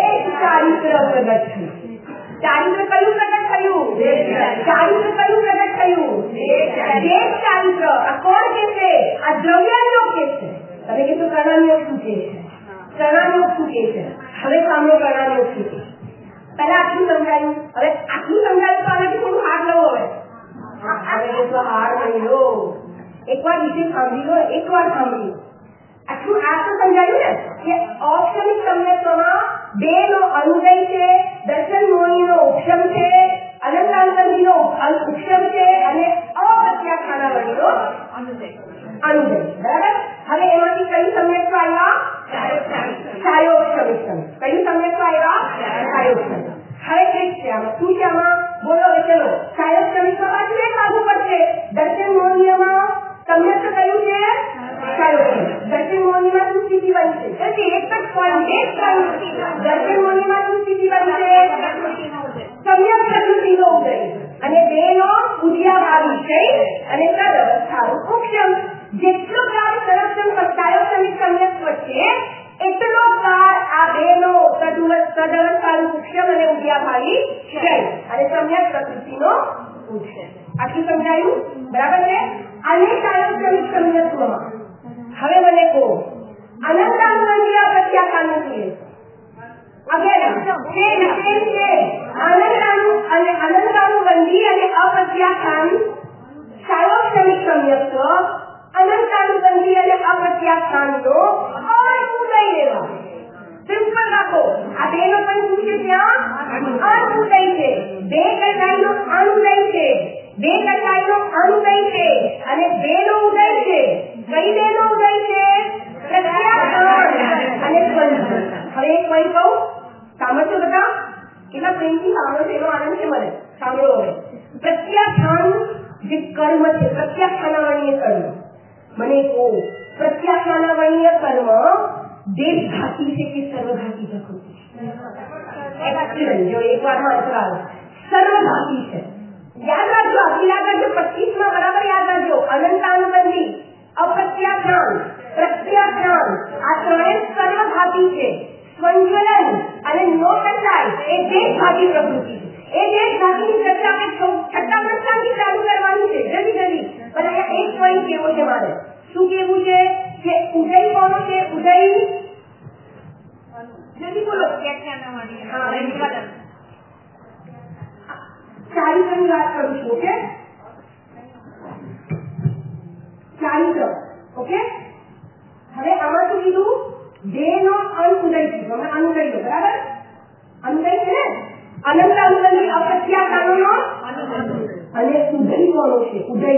પ્રગટ થયું. ચારિત્ર કયું પ્રગટ થયું? ચારિત્ર કયું પ્રગટ થયું? દેશ ચારિત્ર. આ કોણ કે છે? આ દ્રવ્યાંગ કે છે. તમે કીધું પ્રણાલીઓ શું કે છે? પ્રણાલીઓ શું કે છે? હવે સામે પ્રણાલીઓ શું કે? પહેલા આટલું સમજાયું. હવે આટલું સમજાયું તો આનાથી થોડું હાર્ડ લો. હવે તો હાર્ડ નહીં લો. એકવાર વિશે સાંભળી લો. એકવાર સાંભળી આટલું આ તો સમજાયું ને કે ઔક્ષણિક સંયત્વમાં બે નો અનુદય છે, દર્શન મોહનીનો ઉપશમ છે, અનંતાંતરજીનો ઉપશમ છે અને અપ્રત્યાખ્યાનાવળીનો અનુદય. બરાબર. હવે એમાંથી કયું સંયત્વ આવ્યા? છાયોક્ષમિક સંયત્વ. કયું સંયત્વ આવ્યા? છાયોક્ષમિક. હવે એક છે આમાં શું છે? આમાં બોલો હવે ચલો. છાયોક્ષમિકમાં પાછું એક લાગુ પડશે. દર્શન મોહનીયમાં સંયત્વ કયું છે? દર્શન મોહનીમાં શું સ્થિતિ બનશે? એક જ પોઈન્ટ દર્શન મોહનીમાં શું સ્થિતિ બનશે? સમ્યક પ્રકૃતિનો ઉદય અને બેનો ઉદયાભાવી છે અને તદવસ્થાનું ઉપશમ. જેટલો કાળ છાયોક્ષમિક સંયત્વ છે એટલો કાળ આ બેનો તદવસ્થાનું ઉપશમ અને ઉદયાભાવી છે અને સમ્યક પ્રકૃતિનો ઉપશમ. આટલું સમજાયું? બરાબર છે. અને છાયોક્ષમિક સંયત્વમાં હવે મને કહો અનંતાનુબંધી પ્રત્યાખ્યાન છે. અનંતાનુબંધી અને અપ્રત્યાખ્યાન છાયોક્ષમિક સંયત્વ અનંતાનુબંધી અને અપ્રત્યાખ્યાનનો અનુદય લેવા. સિમ્પલ રાખો. આ બે નો પણ શું છે? ત્યાં અનુદય છે. બે કટાઈનો અનુદય છે. બે કટાઈનો અનુદય છે અને બે નો ઉદય છે. કઈ બે નો ઉદય છે? પ્રત્યાખ્યાન અને સ્પંદ. હવે એક point કહું, સાંભળશો બધા? કેટલા પ્રેમથી સાંભળો એનો આનંદ છે મને. સાંભળો હવે. પ્રત્યાખ્યાન જે કર્મ છે, પ્રત્યાખ્યાનાવર્ણીય કર્મ. મને કહો પ્રત્યાખ્યાનાવર્ણીય કર્મ દેશઘાતી છે કે સર્વઘાતી પ્રકૃતિ? એક્સિડન્ટ જો એકવાર અંતરાલ સર્વઘાતી છે. યાદ રાખજો. યાદ રાખજો. 25 માં બરાબર યાદ રાખજો. અનંતાનુબંધી, અપ્રત્યાખ્યાન, પ્રત્યાખ્યાન આ ત્રણે સર્વઘાતી છે. સ્વંજ્વલન અને નો કટાઈ એ દેશઘાતી પ્રકૃતિ છે. એ દેશઘાતીની ચર્ચા આપણે છઠ્ઠા પ્રશ્નથી ચાલુ કરવાની છે. જલ્દી પણ અહીંયા એક પોઈન્ટ કેવો છે મારે? શું કેવું છે કે ઉદય કોણ છે? ઉદય જલ્દી બોલો. ચારિત્રની વાત કરું છું. ઓકે, ચારિત્ર. ઓકે, હવે આમાં શું કીધું? બે નો અનુદય કીધું. અમે અનુદય લો. બરાબર. અનુદય છે ને. અનંત અનુદય અપ્રત્યાખ્યાનનો અને ઉદય કોનો છે? ઉદય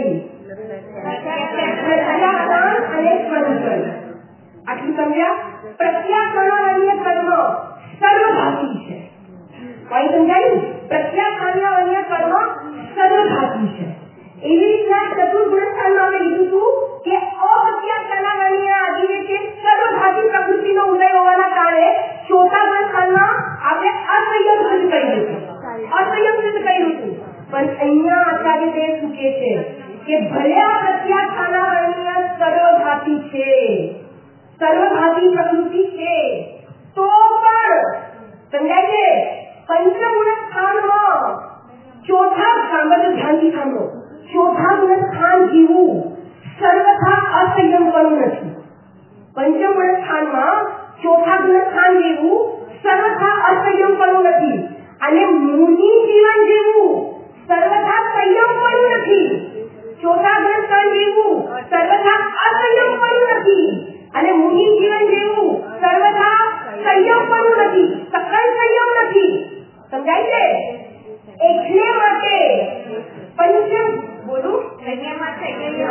પ્રત્યાખ્યાન અને સ્વંજન. આટલું સમજ્યા? પ્રત્યાખ્યાનાવર્ણીય કર્મ સર્વઘાતી છે. કોઈ સમજાયું? પ્રત્યાખ્યાનાવર્ણીય કર્મ સર્વઘાતી છે. એવી રીતના ચતુર્ગુણસ્થાનમાં આપણે લીધું હતું કે અપ્રત્યાખ્યાનાવર્ણીય આદિ છે સર્વઘાતી પ્રકૃતિનો ઉદય હોવાના કારણે ચોથા ગુણસ્થાનમાં આપણે અસંયમ સિદ્ધ કર્યું હતું. અસંયમ સિદ્ધ કર્યું હતું. પણ અહીંયા આચાર્ય દેવ શું કહે છે કે ભલે આ પ્રત્યાખ્યાનાવર્ણીય સર્વઘાતી છે, સર્વઘાતી પ્રકૃતિ છે, તો પણ સમજાય છે પંચગુણ સ્થાનમાં ચોથા સાંભળો, ધ્યાનથી સાંભળો, ચોથા ગુણ સ્થાન જીવું સર્વથા અસંયમપણું નથી. પંચગુણ સ્થાનમાં ચોથા ગુણ સ્થાન જેવું સર્વથા અસંયમપણું નથી અને મુનિ જીવન જેવું સર્વથા સંયમપણું નથી. ચોથા ગુણ સ્થાન જેવું સર્વથા અસંયમપણું નથી અને મુનિ જીવન જેવું સર્વથા સંયમપણું નથી. સકલ સંયમ નથી. સમજાય છે? એટલે માટે પંચમ બોલું એટલે માટે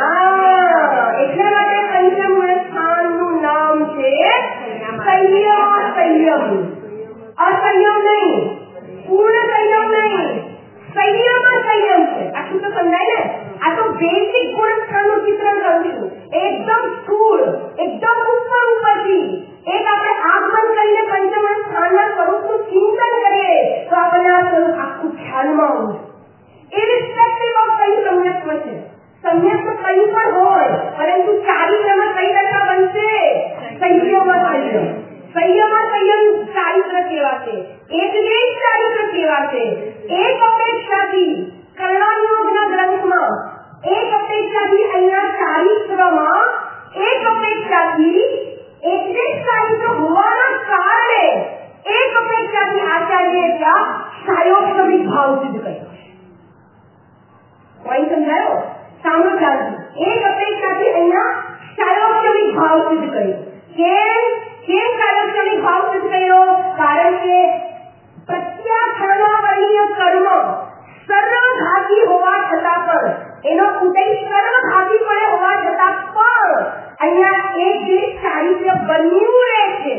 પંચમ સ્થાનનું નામ છે સંયમ. સંયમ અસંયમ નહીં, પૂર્ણ સંયમ નહીં, સંયમ સંયમ છે. આટલું તો સમજાય ને? આ તો બેસિક ગુણ સ્થાનનું ચિત્રણ કરું છું. એકદમ સ્થૂળ, એકદમ ઉપરથી એક આપણે આંખ બંધ કરીને પંચમ સ્થાનના સ્વરૂપનું ચિંતન કરીએ તો આપણને આ સ્વરૂપ આખું ખ્યાલમાં આવે. ઇરિસ્પેક્ટિવ ઓફ કયું સંયત્વ છે. સંયત્વ કયું પણ હોય, પરંતુ ચારિત્રમાં કઈ દશા બનશે? સંયમ સંયમ. સંયમ સંયમ ચારિત્ર કેવા છે? એક દેશ કેમ કાર્યક્ષમિક ભાવ સિદ્ધ કર્યો? કારણ કે પ્રત્યાખ્યાનવર્ણીય કર્મ સર્વઘાતી હોવા છતાં પણ એનો ઉદય સર્વઘાતીપણે હોવા છતાં પણ અહીંયા એક જે ચારિત્ર્ય બન્યું રહે છે.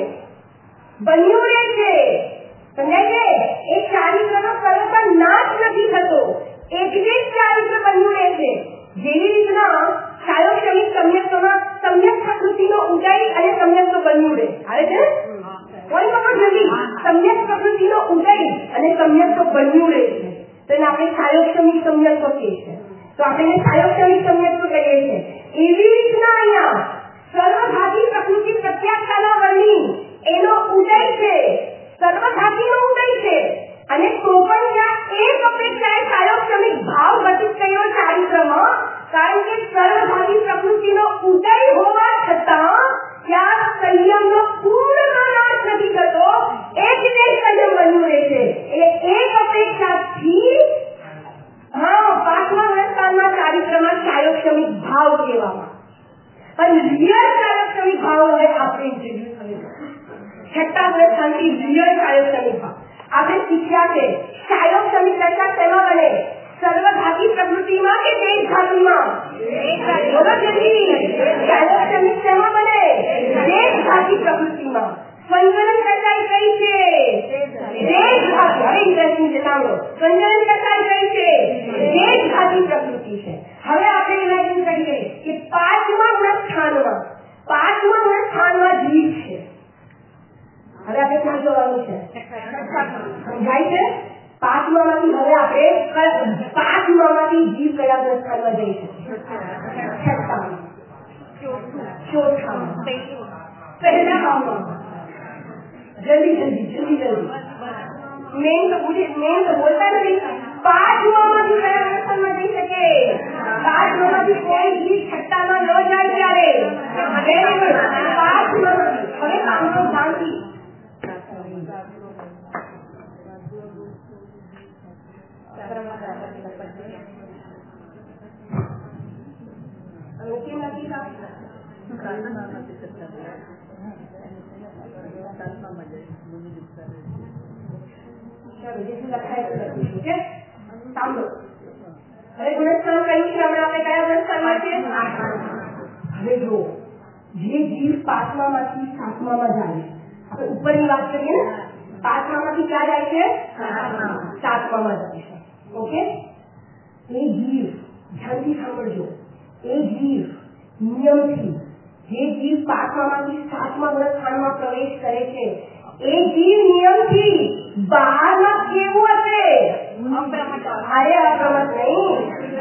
સમજાય છે? એ ચારિત્રનો સર્વથા નાશ નથી થતો. એક જે ચારિત્ર બન્યું રહે છે. જેવી રીતના ચાયોક્ષણિક સમ્યક પ્રકૃતિનો ઉદય અને સમ્યક બન્યું રહે. આવે છે કોઈ પણ જલ્દી સમ્યક પ્રકૃતિનો ઉદય અને સમ્યક બન્યું રહે છે. તો એને આપણે ચાયોક્ષણિક સમ્યક કહીએ છીએ. તો આપણે ચાયોક્ષણિક સમ્યક કહીએ છીએ. એવી રીતના અહીંયા સર્વઘાતી પ્રકૃતિ પ્રત્યાખ્યાનવર્ણી એનો ઉદય છે, સર્વઘાતીનો ઉદય છે. અને તો પણ ત્યાં એક અપેક્ષાએ ચાયોક્ષણિક ભાવ ઘટિત કર્યો ચારિત્રમાં. કારણ કે સર્વઘાતી પ્રકૃતિનો ઉદય હોવા છતાં ત્યાં સંયમનો પૂર્ણમાં નાશ નથી થતો. એક જ સંયમ બન્યું રહે છે. એટલે એક અપેક્ષાથી પાંચમા અવસ્થામાં ચારિત્રમાં ચાયોક્ષણિક ભાવ કહેવામાં. પણ રિયલ ચાયોક્ષણિક ભાવ હવે આપણે ઇન્ટ્રોડ્યુસ કરીશું. છઠ્ઠા અવસ્થાથી રિયલ ચાયોક્ષણિક ભાવ આપણે શીખ્યા છે. ચાયોક્ષણિક દશા શેમાં બને? સર્વઘાતી પ્રકૃતિમાં કે દેશઘાતીમાં? ચાયોક્ષણિક શેમાં બને? દેશઘાતી પ્રકૃતિમાં. સંજનન દશા કઈ છે? દેશઘાતી. હવે ઇન્ટરેસ્ટિંગ છે, સાંભળો. સંજનન દશા કઈ છે? દેશઘાતી પ્રકૃતિ છે. હવે આપણે ઇમેજિન કરીએ કે પાંચમા સ્થાનમાં જીવ છે. હવે આપણે ક્યાં જોવાનું છે? સમજાય છે? પાંચમામાંથી હવે આપણે પાંચમામાંથી જીવ કયા સ્થાનમાં જઈશું? છઠ્ઠામાં, ચોથામાં, પહેલામાં. જલ્દી મેન તો બોલતા નથી. પાંચમામાંથી કયા સ્થાનમાં જઈ શકે? પાંચમામાંથી કોઈ જીવ છઠ્ઠામાં ન જાય ત્યારે પાંચમામાંથી. હવે પાંચમો ધ્યાનથી હવે ગુણસ્થાન કયું છે? હમણાં આપણે કયા ગુણસ્થાનમાં છે? હવે જો જે જીવ પાંચમામાંથી સાતમામાં જાય, આપણે ઉપરની વાત કરીએ ને, પાંચમામાંથી ક્યાં જાય છે? સાતમામાં જાય છે. ઓકે, એ જીવ ધ્યાનથી સાંભળજો. એ જીવ નિયમથી જે જીવ પાંચમામાંથી સાતમા ગુણસ્થાનમાં પ્રવેશ કરે છે, એ જીવ નિયમથી બહારમાં કેવું હશે? અરે અપ્રમત નહીં,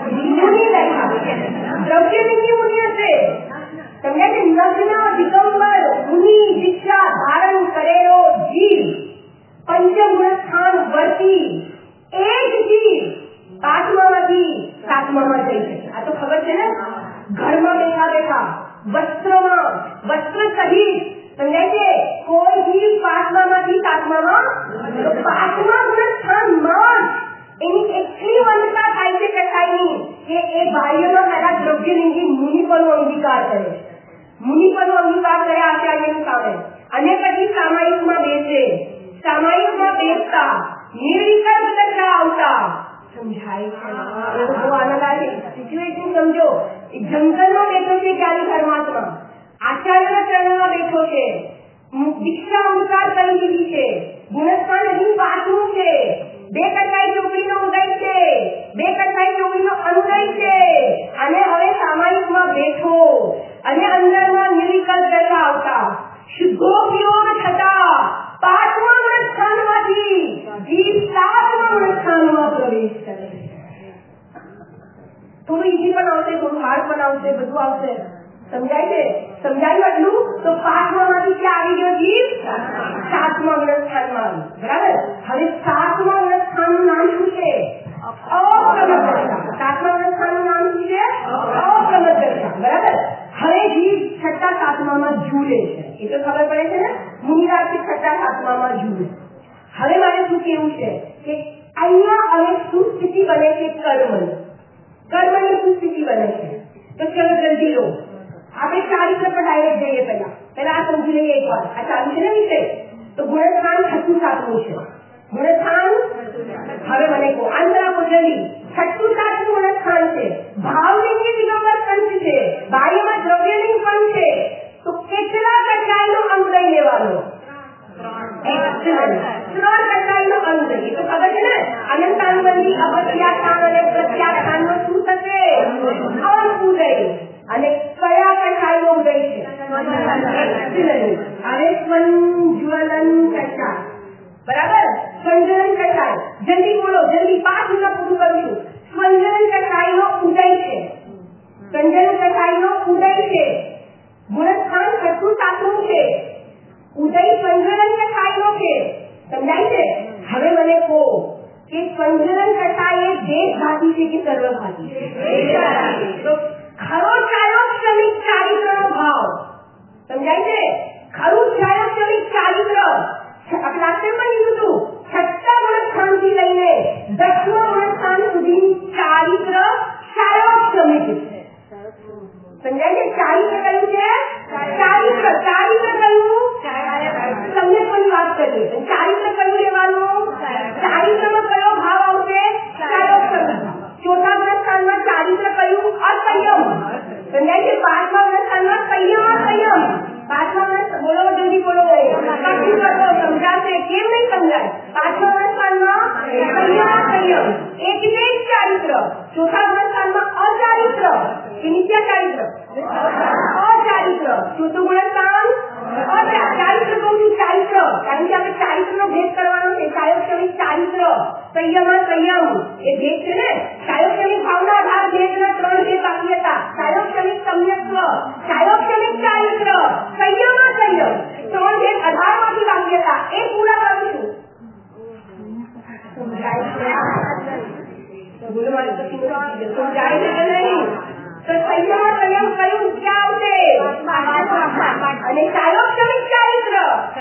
દ્રવ્યલિંગી મુનિ હશે. સમજાય છે? નગ્ન દિગંબર મુનિ દીક્ષા ધારણ કરેલો જીવ પંચગુણસ્થાન વર્તી એ જ જીવ પાંચમામાંથી સાતમામાં જઈ શકે. આ તો ખબર છે ને? ઘરમાં બેઠા વસ્ત્ર સહિત. સમજાય છે? કોઈ જીવ પાંચમામાંથી સાતમામાં, તો પાંચમા ગુણસ્થાનમાં એની એટલી વંદતા થાય છે કસાઈની કે એ બાહ્યમાં પહેલા દ્રવ્યલિંગી મુનિપનો અંગીકાર કરે. મુનિપનો અંગીકાર કરે આચાર્યની સામે, અને પછી સામાયિકમાં બેસે. સામાયિકમાં બેસતા નિર્વિકલ્પ દશા આવતા. સમજાય છે? બહુ આનંદ આવે. સિચ્યુએશન સમજો. જંગલમાં બેઠો છે ક્યારે પરમાત્મા, આચાર્યના ચરણમાં બેઠો છે, દીક્ષા અંગીકાર કરી દીધી છે, ગુણસ્થાન હજી પાંચમું છે, બે કસાઈ ચોકડીનો ઉદય છે, બે કસાઈ ચોકડીનો અનુદય છે, અને હવે સામાયિકમાં બેઠો અને અંદરમાં નિર્વિકલ્પ દશા આવતા શુદ્ધોપયોગ થતા પાંચમા ગુણસ્થાનમાંથી જીવ સાતમા ગુણસ્થાનમાં પ્રવેશ કરે. થોડું ઈઝી પણ આવશે, થોડું હાર્ડ પણ આવશે, બધું આવશે. સમજાય છે? સમજાયું એટલું? તો પાંચમામાંથી ક્યાં આવી ગયો જીવ? સાતમા ગુણસ્થાનમાં આવી. બરાબર? હવે સાતમા ગુણસ્થાનનું નામ શું છે? અપ્રમત દશા. સાતમા ગુણસ્થાનનું નામ શું છે? અપ્રમત દશા. બરાબર? હવે જીવ છઠ્ઠા સાતમામાં ઝૂલે છે. એ તો ખબર પડે છે ને? મુનિરાજથી છઠ્ઠા સાતમામાં ઝૂલે. હવે મારે શું કેવું છે કે અહીંયા હવે શું સ્થિતિ બને છે? કર્મની શું સ્થિતિ બને છે? તો ચલો જલ્દી લો. આપણે ચારિત્ર પર ડાયરેક્ટ જઈએ. પહેલા આ સમજી જોઈએ એકવાર. આ ચાલુ છે ને વિષય. તો ગુણસ્થાન 6ું 7મું છે. ગુણસ્થાન હવે મને કહો, આંતરા જલ્દી. 6ું 7મું ગુણસ્થાન છે. ભાવલિંગી દિગંબર પંચ છે. બાહ્યમાં દ્રવ્યલિંગ પણ છે. તો કેટલા કટાઈનો અંગ લઈ લેવાનો? 3 કટાઈનો અંગ. એ તો ખબર છે ને. અનંતાનુબંધી અપત્યાસ્થાન અને પ્રત્યાસ્થાનનો શું થશે? અણઉદય. અને કયા કટાઈનો ઉદય છે? હવે સંજ્વલન કટાઈ. બરાબર? સંજ્વલન કટાઈ. જલ્દી બોલો, જલ્દી 5 મિનિટ પૂરું કરું છું. સંજ્વલન કટાઈનો ઉદય છે. સંજ્વલન કટાઈનો ઉદય છે. ગુણસ્થાન 6ું 7મું છે. ઉદય સંજ્વલન કટાઈનો છે. સમજાય છે? હવે મને કહો કે સંજ્વલન કટાઈ એ દેશઘાતી છે કે સર્વઘાતી? તો ખરો ચાયોક્ષમિક ચારિત્રનો ભાવ સમજાય છે? ખરું ચાયોક્ષમિક ચારિત્ર ક્લાસમાં લીધું હતું. 6ા ગુણસ્થાનથી લઈને 10મા ગુણસ્થાન સુધી ચારિત્ર ચાયોક્ષમિક છે. સમજાય છે? ચારિત્ર કયું છે? ચારિત્ર કયું? તમને પણ વાત કરીએ. ચારિત્ર કયું લેવાનું? ચારિત્રમાં કયો ભાવ આવશે? ચાયોક્ષમિક. 4થા ગુણસ્થાનમાં ચારિત્ર કયું? અસંયમ. સમજાય છે? 5મા ગુણસ્થાનમાં સંયમ. 5મા ગુણસ્થાન બોલો, જલ્દી બોલો. સમજાશે કેમ નહીં સમજાય? 5મા ગુણસ્થાનમાં સંયમ. એક જ ચારિત્ર. 4થા ગુણસ્થાનમાં અચારિત્ર કે નિત્ય ચારિત્ર? અચારિત્ર. 4થું ગુણસ્થાન ચારિત્ર કહું છું. ચારિત્ર કારણ કે આપણે ચારિત્રનો ભેદ કરવાનો છે. ચાયોક્ષમિક ચારિત્ર, સંયમ એ ભેદ છે ને. ચાયોક્ષમિક ભાવના આધાર ભેદના 3 ભેદ બાકી હતા. ચાયોક્ષમિક સમ્યક્ત્વ, ચાયોક્ષમિક ચારિત્ર, સંયમ 3 ભેદ આધારમાંથી બાકી હતા. એ પૂરા કરું છું. બોલો મારે તો સમજાય છે કે નહીં? તો સંયમ કયું ક્યાં આવશે? અને ચાયોક્ષમિક ચારિત્ર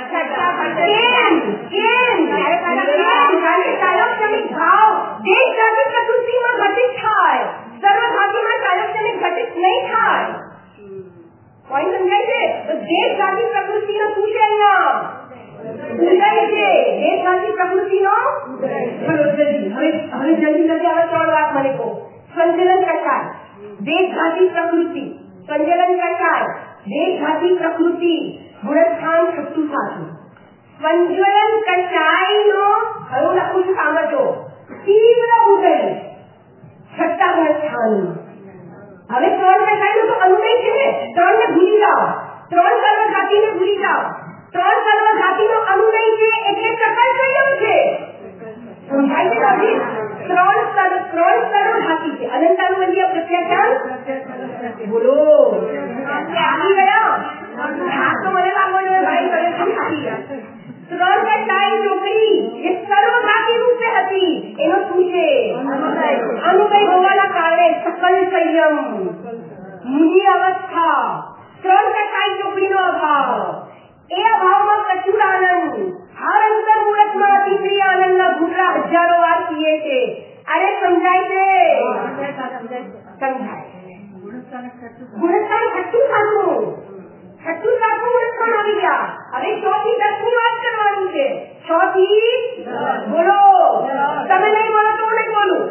કેમ? ચાયોક્ષમિક ભાવ દેશઘાતી પ્રકૃતિમાં ઘટિત થાય, સર્વઘાતીમાં ચાયોક્ષમિક ઘટિત નહીં થાય. પોઈન્ટ સમજાય છે? તો દેશઘાતી પ્રકૃતિનો શું છે? અહીંયા ઉદય છે. દેશઘાતી પ્રકૃતિનો જલ્દી હવે જલ્દી 3 વાત મને કહો. સંજ્વલન કટાઈ, દેશઘાતી પ્રકૃતિ. સંજ્વલન કટાઈ, દેશઘાતી પ્રકૃતિ. ગુણસ્થાન 6ું 7મું. સંજ્વલન કટાઈનો હવે હું લખું છું, સાંભળજો. તીવ્ર ઉદય 6ા ગુણસ્થાનમાં. હવે 3 કટાઈનો તો અનુદય છે ને. 3 ને ભૂલી જાઓ. 3 સર્વઘાતીને ભૂલી જાઓ. 3 સર્વઘાતીનો અનુદય છે એટલે સકલ સંયમ છે. સમજાય છે? 3 સર્વઘાતી છે. અનંતાનુબંધી પ્રત્યાખ્યાન બોલો. આવી ગયા? તો મને લાગો ને ભાઈ કરે છે. 3 કટાઈ ચોકડી એ સર્વઘાતી રૂપે હતી. એનો શું છે? અનુદય હોવાના કારણે સકલ સંયમ, મુનિ અવસ્થા, 3 કટાઈ ચોકડીનો અભાવ. એ અભાવમાં પ્રચુર આનંદ. હર અંતર મૂળકમાં અતિપ્રિય આનંદના ભૂતરા હજારો વાર પીએ છે. અરે સમજાય છે? સમજાય. ગુણસ્થાન 6ું 7મું. 6ું 7મું ગુણસ્થાન આવી ગયા. હવે 6 થી 10ની વાત કરવાની છે. 6 થી બોલો. તમે નહીં બોલો તો નહીં બોલું.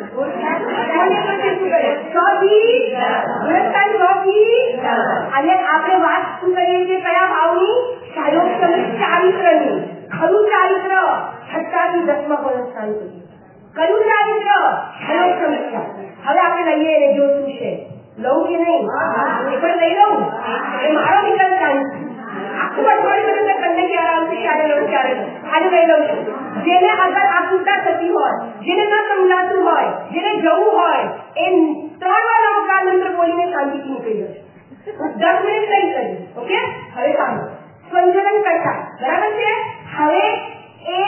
6 થી ગુણસ્થાન 6 થી. અને આપણે વાત શું કરીએ છીએ? કયા ભાવની? ચાયોક્ષમિક ચારિત્રની. ખરું ચારિત્ર 6ા થી 10મા ગુણસ્થાન સુધી. કયું ચારિત્ર? ચાયોક્ષમિક ચારિત્ર. હવે આપણે લઈએ એને જો શું છે. લઉં કે નહીં? એ પણ લઈ લઉં. એ મારો વિકલ્પ ચાલુ. આખું અઠવાડિયું તમને ક્યારે આવશે? ક્યારે લઉં? આજે લઈ લઉં છું. જેને અગર આકુલતા થતી હોય, જેને ન સમજાતું હોય, જેને જવું હોય, એ 3 વાર નમસ્કાર મંત્ર બોલીને શાંતિથી નીકળી જશે. 10 મિનિટ લઈ કરી. ઓકે? હવે સાંભળો. સંજ્વલન કટાઈ બરાબર છે. હવે એ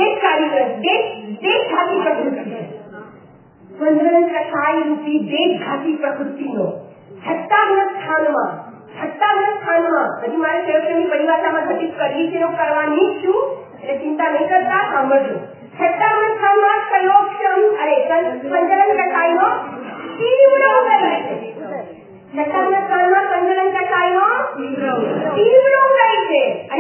દેશઘાતી પ્રકૃતિ છે. સંજ્વલન કટાઈ રૂપી દેશઘાતી પ્રકૃતિનો 6ા ગુણસ્થાનમાં હજી મારે સેવકની પરિભાષામાં ઘટિત કરવી છે, કરવાની જ છું, એટલે ચિંતા નહીં કરતા. સાંભળજો. 6ા ગુણસ્થાનમાં સંજ્વલન કટાઈનો તીવ્ર ઉદય છે. 6ા ગુણસ્થાનમાં સંજ્વલન કટાઈનો તીવ્ર ઉદય છે. અને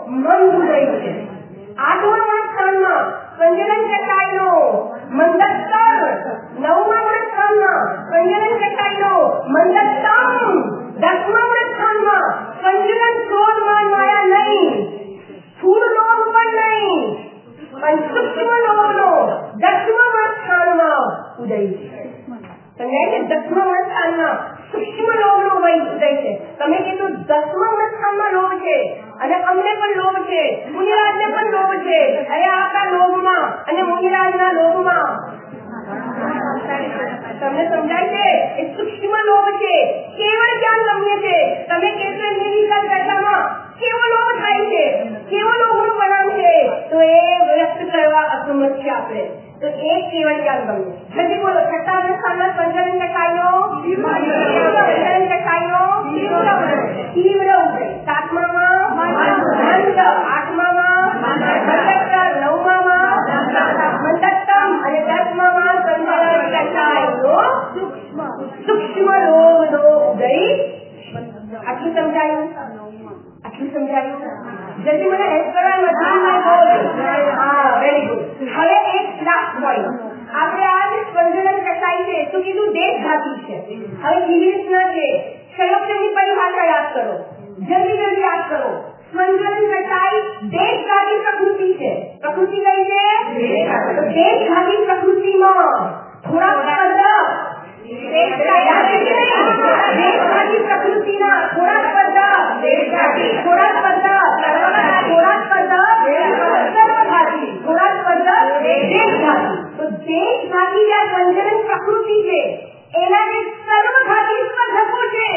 મન ઉદય છે. આઠમા ગુણસ્થાનમાં સંજનન કટાઈનો મંદસ્તર, નવમા ગુણસ્થાનમાં સંજનન કટાઈનો મંદસ્તમ, દસમા ગુણસ્થાનમાં સંજનન ક્રોધ માન માયા નહીં, સ્થૂળ લોભ પણ નહીં, પણ સૂક્ષ્મ લોભનો દસમા ગુણસ્થાનમાં ઉદય છે. સમજાય છે? દસમા ગુણસ્થાનમાં સૂક્ષ્મ લોભનો ઉદય છે. તમે કીધું દસમા ગુણસ્થાનમાં લોભ છે અને અમને પણ લોભ છે, મુનિરાજને પણ લોભ છે. અરે આપણા લોભમાં અને મુનિરાજના લોભમાં તમને સમજાય છે? એ સૂક્ષ્મ લોભ છે, કેવળ જ્ઞાન ગમ્ય છે. તમે કહેશો નિર્વિકલ્પ દશામાં કેવો લોભ થાય છે, કેવો લોભનું પરિણામ છે, તો એ વ્યક્ત કરવા અસમર્થ છે આપણે. તો એ કેવળ જ્ઞાન ગમ્ય. જલ્દી બોલો. છઠ્ઠા સ્થાનમાં સંજનન કટાઈનો સંજનન કટાઈનો તીવ્ર ઉદય, સાતમામાં મંદ, આઠમામાં મંદસ્તર, નવમામાં મંદસ્તમ અને દસમામાં સંજનન કટાઈનો સૂક્ષ્મ લોભનો ઉદય. આટલું સમજાયું? આટલું સમજાયું? જલ્દી મને હેલ્પ કરવા. હા, વેરી ગુડ. હવે એક લાસ્ટ પોઈન્ટ. આપણે આ જે સંજનન કટાઈ છે તો કીધું દેશઘાતી છે. હવે ઇંગ્લિશના છે સંયોગની પરિભાષા યાદ કરો, જલ્દી યાદ કરો. સંજનન કટાઈ દેશઘાતી પ્રકૃતિ છે. પ્રકૃતિ કઈ છે? દેશઘાતી પ્રકૃતિમાં થોડા પદ દેશઘાતી પ્રકૃતિના થોડા પદ દેશઘાતી તો દેશઘાતી જે સંજનન પ્રકૃતિ છે એના જે સર્વઘાતી સ્પર્ધકો છે.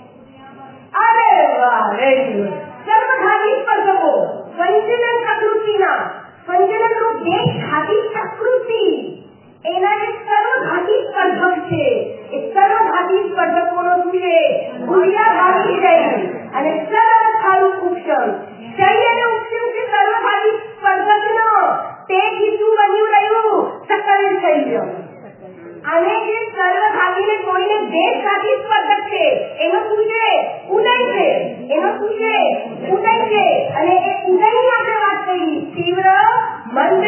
અરે વાહ, વેરી ગુડ. સર્વઘાતી સ્પર્ધકો સંજનન પ્રકૃતિના સંજનનનું દેશઘાતી પ્રકૃતિ એના જે સર્વઘાતી સ્પર્ધક છે એ સર્વઘાતી સ્પર્ધકોનો શું છે? ઉર્યાભાવી શય અને સર્વથારું ઉપશમ. શય અને ઉપશમ છે સર્વઘાતી સ્પર્ધકનો. તેથી શું બન્યું રહ્યું? સકલ શૈલ્ય. અને જે સર્વઘાતીને કોઈને દેશઘાતી સ્પર્ધક છે એનો શું છે? ઉદય છે. એનો શું છે? ઉદય છે. અને એ ઉદયની આપણે વાત કરી. તીવ્ર, મંદ,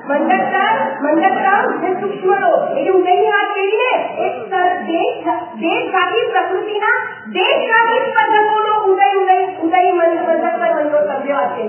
મંદસ્તર અને સૂક્ષ્મ લોભ. એટલે ઉદયની વાત કરી ને. એક દેશઘાતી પ્રકૃતિના દેશઘાતી સ્પર્ધકોનો ઉદય મંદસ્તર બન્યો સભ્ય છે.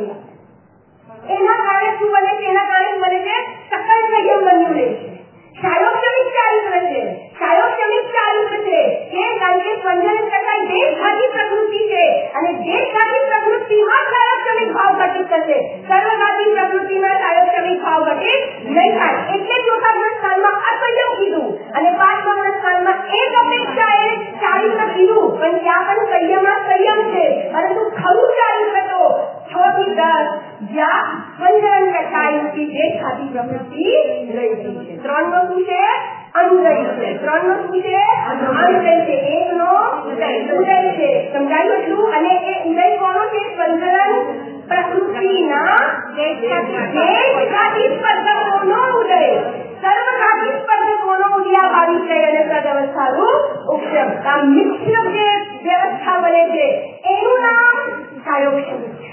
એના કારણે શું બને છે? એના કારણે બને છે સકલ સંયમ બન્યું રહે છે. શાયોક્ષમિક ચારિત્ર છે. શાયોક્ષમિક ચારિત્ર છે કે કારણ કે સંજનન કટાઈ દેશઘાતી પ્રકૃતિ છે અને દેશઘાતી પ્રકૃતિમાં શાયોક્ષમિક ભાવ ઘટિત થશે. સર્વઘાતી પ્રકૃતિમાં શાયોક્ષમિક ભાવ ઘટિત નહીં થાય. એટલે ચોથા ગુણસ્થાનમાં અસંયમ કીધું અને પાંચમા ગુણસ્થાનમાં એક અપેક્ષા એ ચારિત્ર કીધું. પણ ત્યાં પણ સંયમમાં સંયમ છે, પરંતુ ખરું ચારિત્ર તો 6 થી 10 જ્યાં સંજનન કટાઈથી દેશઘાતી પ્રકૃતિ રહી છે. 3 નો શું છે? અનુદય છે. 3 નો શું છે? અનુદય છે. 1 નો ઉદય છે. સમજાયું એટલું? અને એ ઉદય કોનો છે? સંજનન પ્રકૃતિના દેશઘાતી સ્પર્ધકોનો ઉદય, સર્વઘાતી સ્પર્ધકોનો ઉદયાભાવી છે અને સદવસ્થાનું ઉપશમ. આ મિશ્ર જે વ્યવસ્થા બને છે એનું નામ શાયોક્ષમિક છે.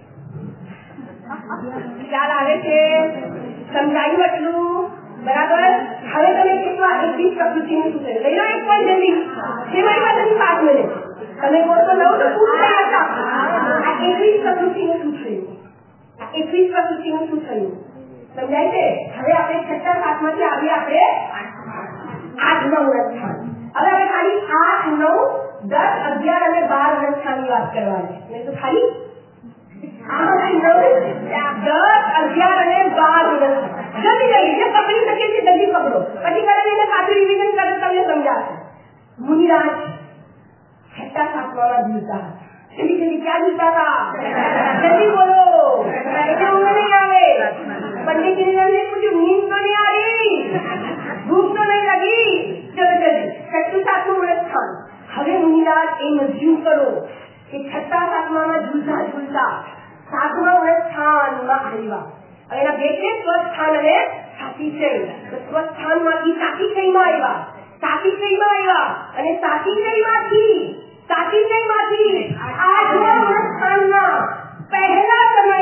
ખ્યાલ આવે છે? સમજાયું એટલું? બરાબર. હવે તમે કેટલા 21 પ્રકૃતિનું શું છે? લઈ લો એક પણ જલ્દી. જે મારી પાસેથી 5 મિનિટ તમે બોલો તો લઉં તો પૂછતા હતા. આ 21 પ્રકૃતિનું શું થયું? આ 21 પ્રકૃતિનું શું થયું? સમજાય છે? હવે આપણે છઠ્ઠા સાતમાંથી આવીએ આપણે 8મા ગુણસ્થાન. હવે આપણે ખાલી 8, 9, 10, 11 અને 12 ગુણસ્થાનની વાત કરવાની. એટલે તો ખાલી 8, 9, 10, 11 અને 12 જલ્દી જે પકડી શકે છે જલ્દી પકડો. પછી કદાચ એને પાછું રિવિઝન કરે તમને સમજાશે. મુનિરાજ છઠ્ઠા સાતમાં જીવતા જલ્દી ક્યાં જીવતા હતા? જલ્દી બોલો. એટલે ઊંઘ નહીં આવે. પંડિતજીને પૂછ્યું નીંદ તો નહીં આવી, ભૂખ તો નહીં લાગી. ચલો જલ્દી છઠ્ઠું સાતમું ગુણસ્થાન. હવે મુનિરાજ એ મજ્જુ કરો કે છઠ્ઠા સાતમાં ઝૂલતા ઝૂલતા 7મા ગુણસ્થાનમાં આવ્યા. હવે એના બે છે સ્વસ્થાન અને સાતિશય. તો સ્વસ્થાનમાંથી સાતિશયમાં આવ્યા, સાતિશયમાં આવ્યા અને સાતિશયમાંથી 8મા ગુણસ્થાનના પહેલા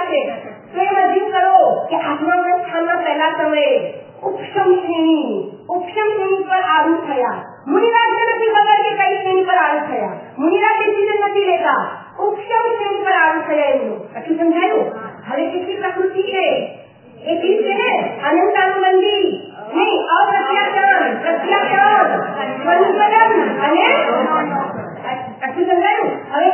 છે. તો એ મજીદ કરો કે 8મા વ્રત સ્થાનના પહેલા સમયે ઉપશમ શ્રેણી પર આરૂઢ થયા. મુનિરાજ નથી ખબર કે કઈ શ્રેણી પર આરૂઢ થયા. મુનિરાજ ડિસિઝન નથી લેતા, ઉપશમ શ્રેણી પર આરૂઢ થયા. એમનું આટલું સમજાયું. હવે કેટલી પ્રકૃતિ છે? એટલી છે ને અનંતાનુબંધી નહીં, અપ્રત્યાચરણ, પ્રત્યાચરણ, સ્વનિર્મલન અને આટલું સમજાયું. હવે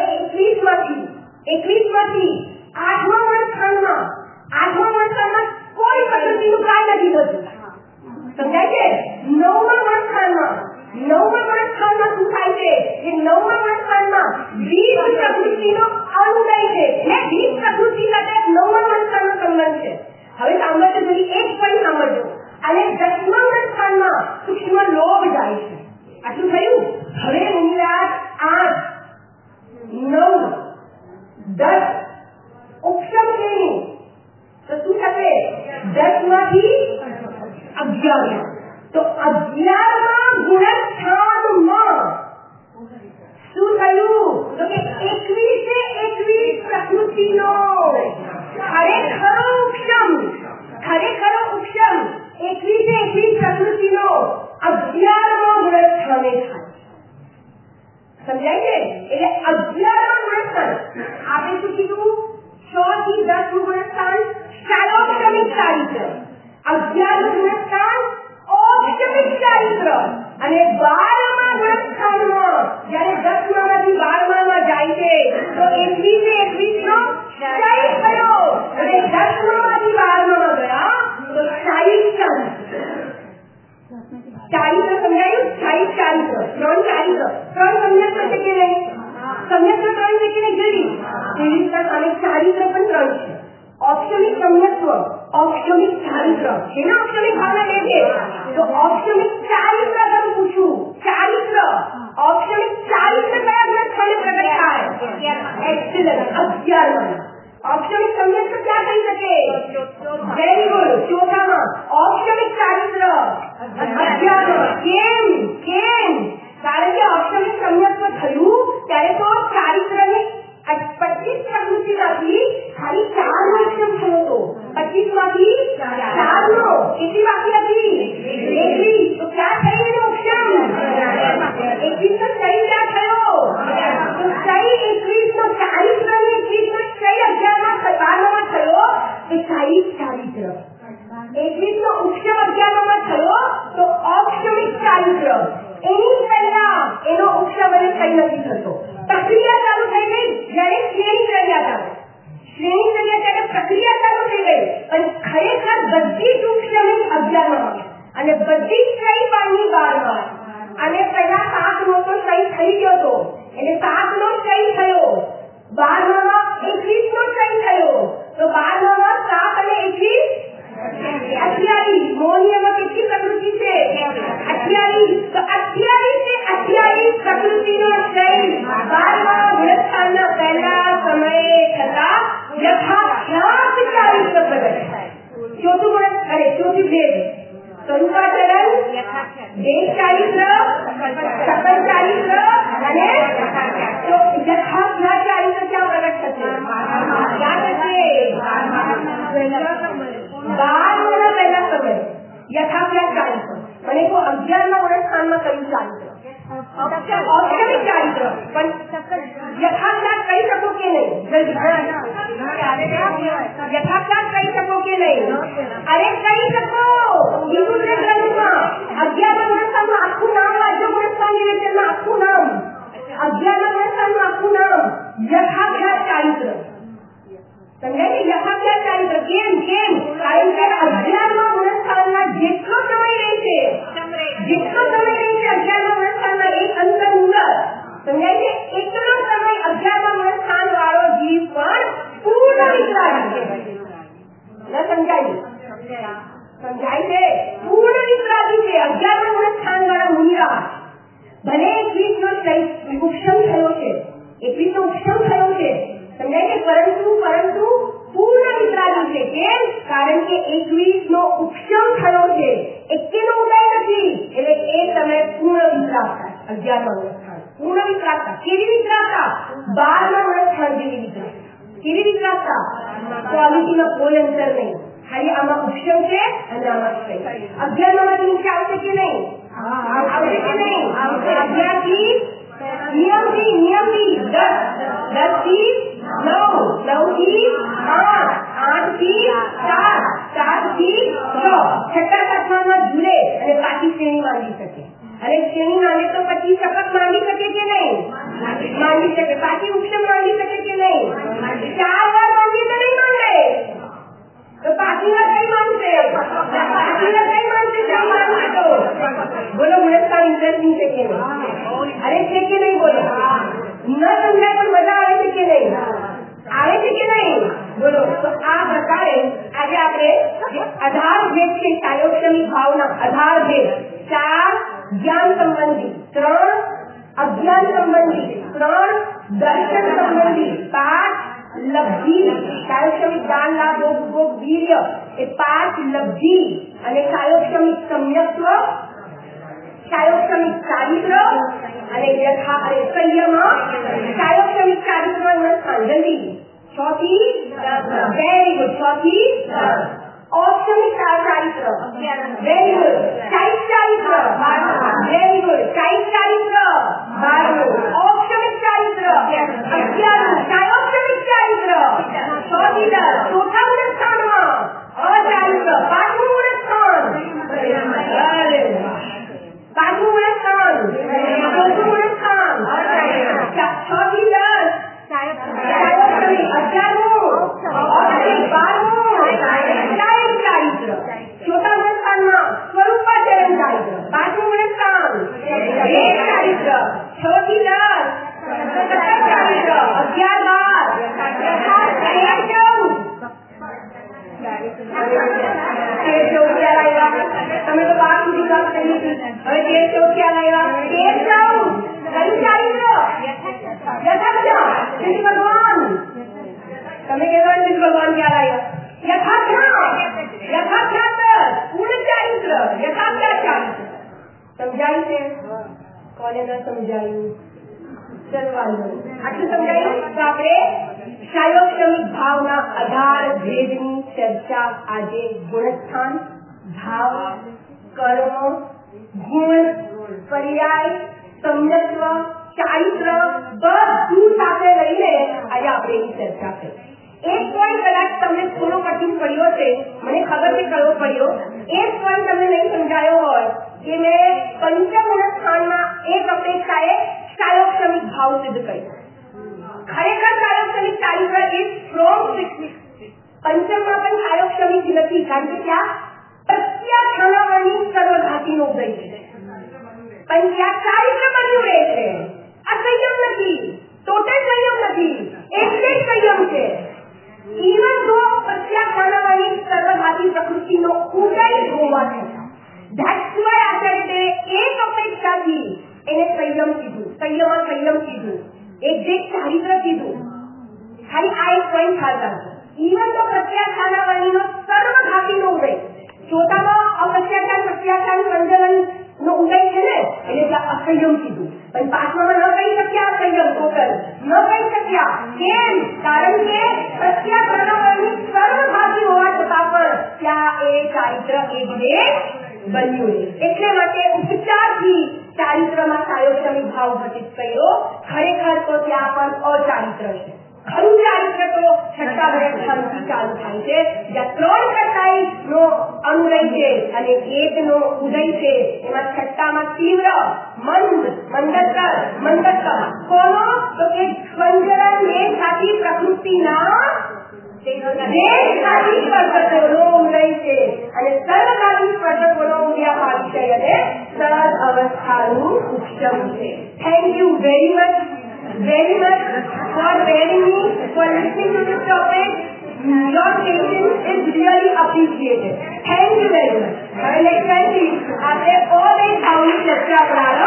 21માંથી 8મા વ્રત સ્થાનમાં કોઈ પ્રકૃતિનું કાર્ય નથી થતું. સમજાય છે? 9મા વ્રત સ્થાનમાં શું થાય છે? એ 9મા વ્રત સ્થાનમાં 20 પ્રકૃતિનો અનુદય છે. એટલે 20 પ્રકૃતિ સાથે 9મા વ્રત સ્થાનનો સંબંધ છે. હવે સાંભળજો, જરી એક પણ સાંભળજો. અને 10મા વ્રત સ્થાનમાં સૂક્ષ્મ લોભ જાય છે. આટલું થયું. હવે મુનિરાજ 8, 9, 10 ઉપશમ શ્રેણી. તો શું થશે? 10માંથી 11. તો 11મા ગુણસ્થાનમાં શું થયું? તો કે 21 પ્રકૃતિનો ખરેખરો ઉપશમ 21 પ્રકૃતિનો 11મા ગુણસ્થાને થાય. સમજાય છે? એટલે 11મા ગુણસ્થાન આપણે શું કીધું? 6 થી 10 ગુણસ્થાન સાર્વક્ષમિક ચારિત્ર, 11 ગુણસ્થાન ઔપચારિક ચારિત્ર, અને 12મા ગુણસ્થાનમાં જયારે 10માંથી 12માં જાય છે તો 21 નો ક્ષય થયો. અને 10માંથી 12માં ગયા તો ક્ષયિક ચારિત્ર. સમજાયું? ક્ષયિક ચારિત્ર, 3 ચારિત્ર, 3 સંયસ્ત છે કે નહીં? સંયસ્ત 3 છે કે નહીં? એવી રીતે ચારિત્ર પણ 3 છે. ઔપચારિક સંયસ્વ, ઔપચારિક ચારિત્ર. જેના ઔપચારિક ભાવના લે છે તો ઔપચારિક ચારિત્ર તમે પૂછું. ચારિત્ર, ઔપચારિક ચારિત્ર કયા ગુણસ્થાને પ્રગટ થાય? એક્સેલન્ટ 11માં. ઔપચારિક સંયસ્વ ક્યાં થઈ શકે? વેરી ગુડ, 14માં. ઔપચારિક ચારિત્ર 11માં. કેમ? કારણ કે ઔપચારિક સંયસ્વ થયું ત્યારે તો ચારિત્રની 25 પ્રકૃતિમાંથી ખાલી 4 નો ઉપશમ થયો હતો. 25માંથી 4 નો. કેટલી બાકી હતી? 21. તો ક્યાં થઈ એનો ઉપશમ? 21 નો ક્ષય ક્યાં થયો? તો ક્ષય 21 નો ચારિત્રની 21 નો ક્ષય 11માં 12માં થયો એ ક્ષયિક ચારિત્ર. 21 નો ઉપશમ 11માં થયો તો ઔપચારિક ચારિત્ર. એની પહેલા એનો ઉપશમ અને ક્ષય નથી થતો. પ્રક્રિયા ચાલુ થઈ ગઈ જ્યારે શ્રેણી ચડ્યા ત્યારે પ્રક્રિયા ચાલુ થઈ ગઈ. પણ ખરેખર બધી જ ઉપશમી 11માં અને બધી જ ક્ષય પામી 12માં. અને પહેલા 7 નો તો ક્ષય થઈ ગયો હતો. એટલે 7 નો ક્ષય થયો, 12માં 21 નો ક્ષય થયો. તો 12માં 7 અને 21 28. મોનિયામાં કેટલી પ્રકૃતિ છે? 28. તો 28 પ્રકૃતિનો ક્ષય 12મા ગુણસ્થાનના પહેલા સમયે થતા યથાખ્યાત ચારિત્ર પ્રગટ થાય. ચોથું ભેદ સ્વરૂપાચરણ, દેશ ચારિત્ર, સકલ ચારિત્ર અને યથાખ્યાત ચારિત્ર ક્યાં પ્રગટ થશે? યાદ હશે 12ના પહેલા સમય યથાખ્યાત ચારિત્ર. મને તો 11મા ગુણસ્થાનમાં કયું ચારિત્ર? ઔપચારિક ચારિત્ર. પણ યથાખ્યાત કહી શકો કે નહીં? યથાખ્યાત કહી શકો કે નહીં? અરે કહી શકો. હિન્દુ ગ્રંથમાં 11મા ગુણસ્થાનનું આખું નામ વાંચો. ગુણસ્થાન નિવેદનમાં આખું નામ 11મા ગુણસ્થાનનું આખું નામ યથાખ્યાત ચારિત્ર. સમજાય છે? યથાખ્યાત ચારિત્ર. કેમ? કારણ કે 11મા ગુણસ્થાનમાં જેટલો સમય રહે છે 11મા ગુણસ્થાનમાં એક અંતર મુહૂર્ત. સમજાય છે? એટલો સમય 11મા ગુણસ્થાન વાળો જીવ પણ પૂર્ણ વિતરાગી છે. સમજાય છે? પૂર્ણ વિતરાગી છે 11મા ગુણસ્થાન વાળા મુનિરાજ. ભલે 21 નો ઉપશમ થયો છે, 21 નો ઉપશમ થયો છે. સમજાય છે? પરંતુ પૂર્ણ વિતરાગી છે. કેમ? કારણ કે 21 નો ઉપશમ થયો છે, 21 નો ઉદય નથી. એટલે એ સમય પૂર્ણ વિતરાગતા. 11મા ગુણસ્થાન પૂર્ણ વિતરાગતા. કેવી વિતરાગતા? 12મા ગુણસ્થાન જેવી વિતરાગતા. કેવી વિતરાગતા? ક્વોલિટીમાં કોઈ અંતર નહીં, ખાલી આમાં ઉપશમ છે અને આમાં છે. 11 માંથી નીચે આવશે કે નહીં? આવશે કે નહીં? 11 થી નિયમથી 10 થી 9, 9 થી 8, 8 થી 7, 7 થી 6. છઠ્ઠા સાતમામાં જુએ અને પાછી શ્રેણી માંગી શકે. અને શ્રેણી માંગે તો પછી શપથ માંગી શકે કે નહીં? માંગી શકે. પાછી ઉપશમ માંગી શકે કે નહીં? 4 વાર માંગી તો નહીં માંગે, તો પાછી વાર કઈ માંગશે? પાછી વાર કઈ માંગશે? કઈ માંગશે? તો બોલો મુરસ્તા ઇન્ટરેસ્ટિંગ છે કે નહીં? અરે છે કે નહીં? બોલો. ન સમજાય પણ મજા આવે છે કે નહીં? આવે છે કે નહીં? બોલો. તો આ પ્રકારે આજે આપણે આધાર ભેદ છે, સાયોક્ષમિક ભાવના આધાર ભેદ, 4 જ્ઞાન સંબંધી, 3 અજ્ઞાન સંબંધી, 3 દર્શન સંબંધી, 5 લબ્ધિ, સાયોક્ષમિક દાન લાભ ભોગ વીર્ય એ 5 લબ્ધિ, અને સાયોક્ષમિક સમ્યક્ત્વ, સાયોક્ષમિક ચારિત્ર અને યથા અને સંયમ. સાયોક્ષમિક ચારિત્ર જલ્દી 6 થી 10. Very good. 6 થી 10. औक्षमिक चारित्र, वेरी गुड. चैत चारित्र, वेरी गुड. चैत चारित्र, 12. औक्षमिक चारित्र 11. सायोक्षमिक चारित्र 6 થી 10. ચોથા મૂળ સ્થાનમાં અચારિત્ર, 5મું મૂળ સ્થાન, 5મું મૂળ સ્થાન, 4મું મૂળ સ્થાન, 6 થી 10. સાયોક્ષમિક 11મું, औक्षमिक 12મું. ચોથા મૂળ સ્થાનમાં સ્વરૂપાચરણ ચારિત્ર, 5મું મૂળ સ્થાન, વેદ ચારિત્ર, 6 થી 10. ચારિત્ર 11, 12. તમે તો 12 સુધી વાત કરી હતી, હવે 13, 14 ક્યાં લાવ્યા? 13, 14 યથાખ્યા ભગવાન. તમે કહેવા ભગવાન ક્યાં લાવ્યા? યથાખ્યાત પૂર્ણ ચારિત્ર, યથાખ્યાત ચારિત્ર. સમજાયું છે? કોને ન સમજાયું? આટલું સમજાયું? તો આપણે સાયોક્ષમિક ભાવના આધાર ભેદની ચર્ચા આજે ગુણસ્થાન, ભાવ, કર્મ, ગુણ, પર્યાય, સમ્યક્ત્વ, ચારિત્ર બધું સાથે લઈને આજે આપણે એની ચર્ચા કરી. એક પોઈન્ટ કદાચ તમને થોડો કઠિન પડ્યો છે, મને ખબર છે કયો પડ્યો. એક પોઈન્ટ તમને નહીં સમજાયો હોય કે મેં પંચમૂળ સ્થાનમાં એક અપેક્ષાએ સાયોક્ષમિક ભાવ સિદ્ધ કર્યો. ખરેખર સાયોક્ષમિક ચારિત્ર ઇઝ સ્ટ્રોંગ 6. પંચમમાં પણ સાયોક્ષમિક નથી, કારણ કે ત્યાં પ્રત્યાખ્યાનવર્ણિક સર્વઘાતીનો ઉદય છે. પણ ત્યાં ચારિત્ર બન્યું રહે છે. આ સંયમ નથી, ટોટલ સંયમ નથી, એટલે સંયમ છે. ઇવન તો પ્રત્યાખ્યાનવર્ણિક સર્વઘાતી પ્રકૃતિનો ઉદય હોવા છતાં ધેટ્સ વાય આચાર્ય એક અપેક્ષાથી એને સંયમ કીધું, સંયમ કીધું, એક જે ચારિત્ર કીધું. ખાલી આ એક પોઈન્ટ ખ્યાલ રાખજો. ઇવન તો પ્રત્યાખ્યાનવર્ણિનો સર્વઘાતીનો ઉદય, ચોથામાં અપ્રત્યાખ્યાન સંજલન નો ઉદય છે ને, એટલે ત્યાં અસંયમ કીધું. પણ પાંચમામાં ન કહી શક્યા અસંયમ, ટોટલ ન કહી શક્યા. કેમ? કારણ કે પ્રત્યાખ્યાનવર્ણિક સર્વઘાતી હોવા છતાં પણ ત્યાં એ ચારિત્ર એક બન્યું. એટલે માટે ઉપચારથી ચારિત્રમાં સાયોક્ષમિક ભાવ ઘટિત કર્યો. ખરેખર તો ત્યાં પણ અચારિત્ર છે. ખરું ચારિત્ર તો છઠ્ઠા વર્ગથી ચાલુ થાય છે, જ્યાં 3 કસાઈ નો અનુદય છે અને 1 નો ઉદય છે. એમાં છઠ્ઠામાં તીવ્ર, મંદસ્તર કોનો? તો કે સ્પંજરન દેહઘાતી પ્રકૃતિના દેહઘાતી સ્પર્શકોનો ઉદય છે અને સર્વઘાતી સ્પર્શકોનો ઉદયાપાવિષય અને સહજ અવસ્થાનું ઉપશમ છે. Thank you very much for bearing me, for listening to this topic. Your patience is really appreciated. Thank you very much. હવે next time થી આપણે all એક ભાવની ચર્ચા કરાવો.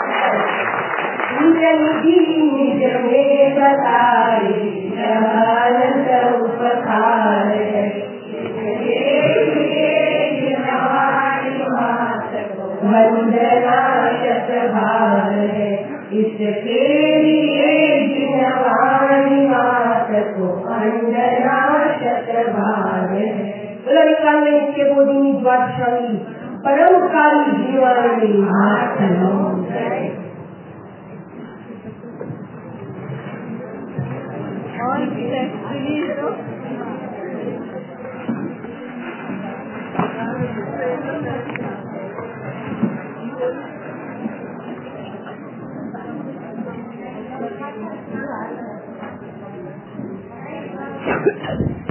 નિજ મે બતાઈ જહાનંદ ઉપખારે વંદના શત ભારે इसके लिए जिनवानी मात को अंजना शतभाग बोला विकराल में इसके बोधिनी द्वादशांगी परमकारी जीवानी मात और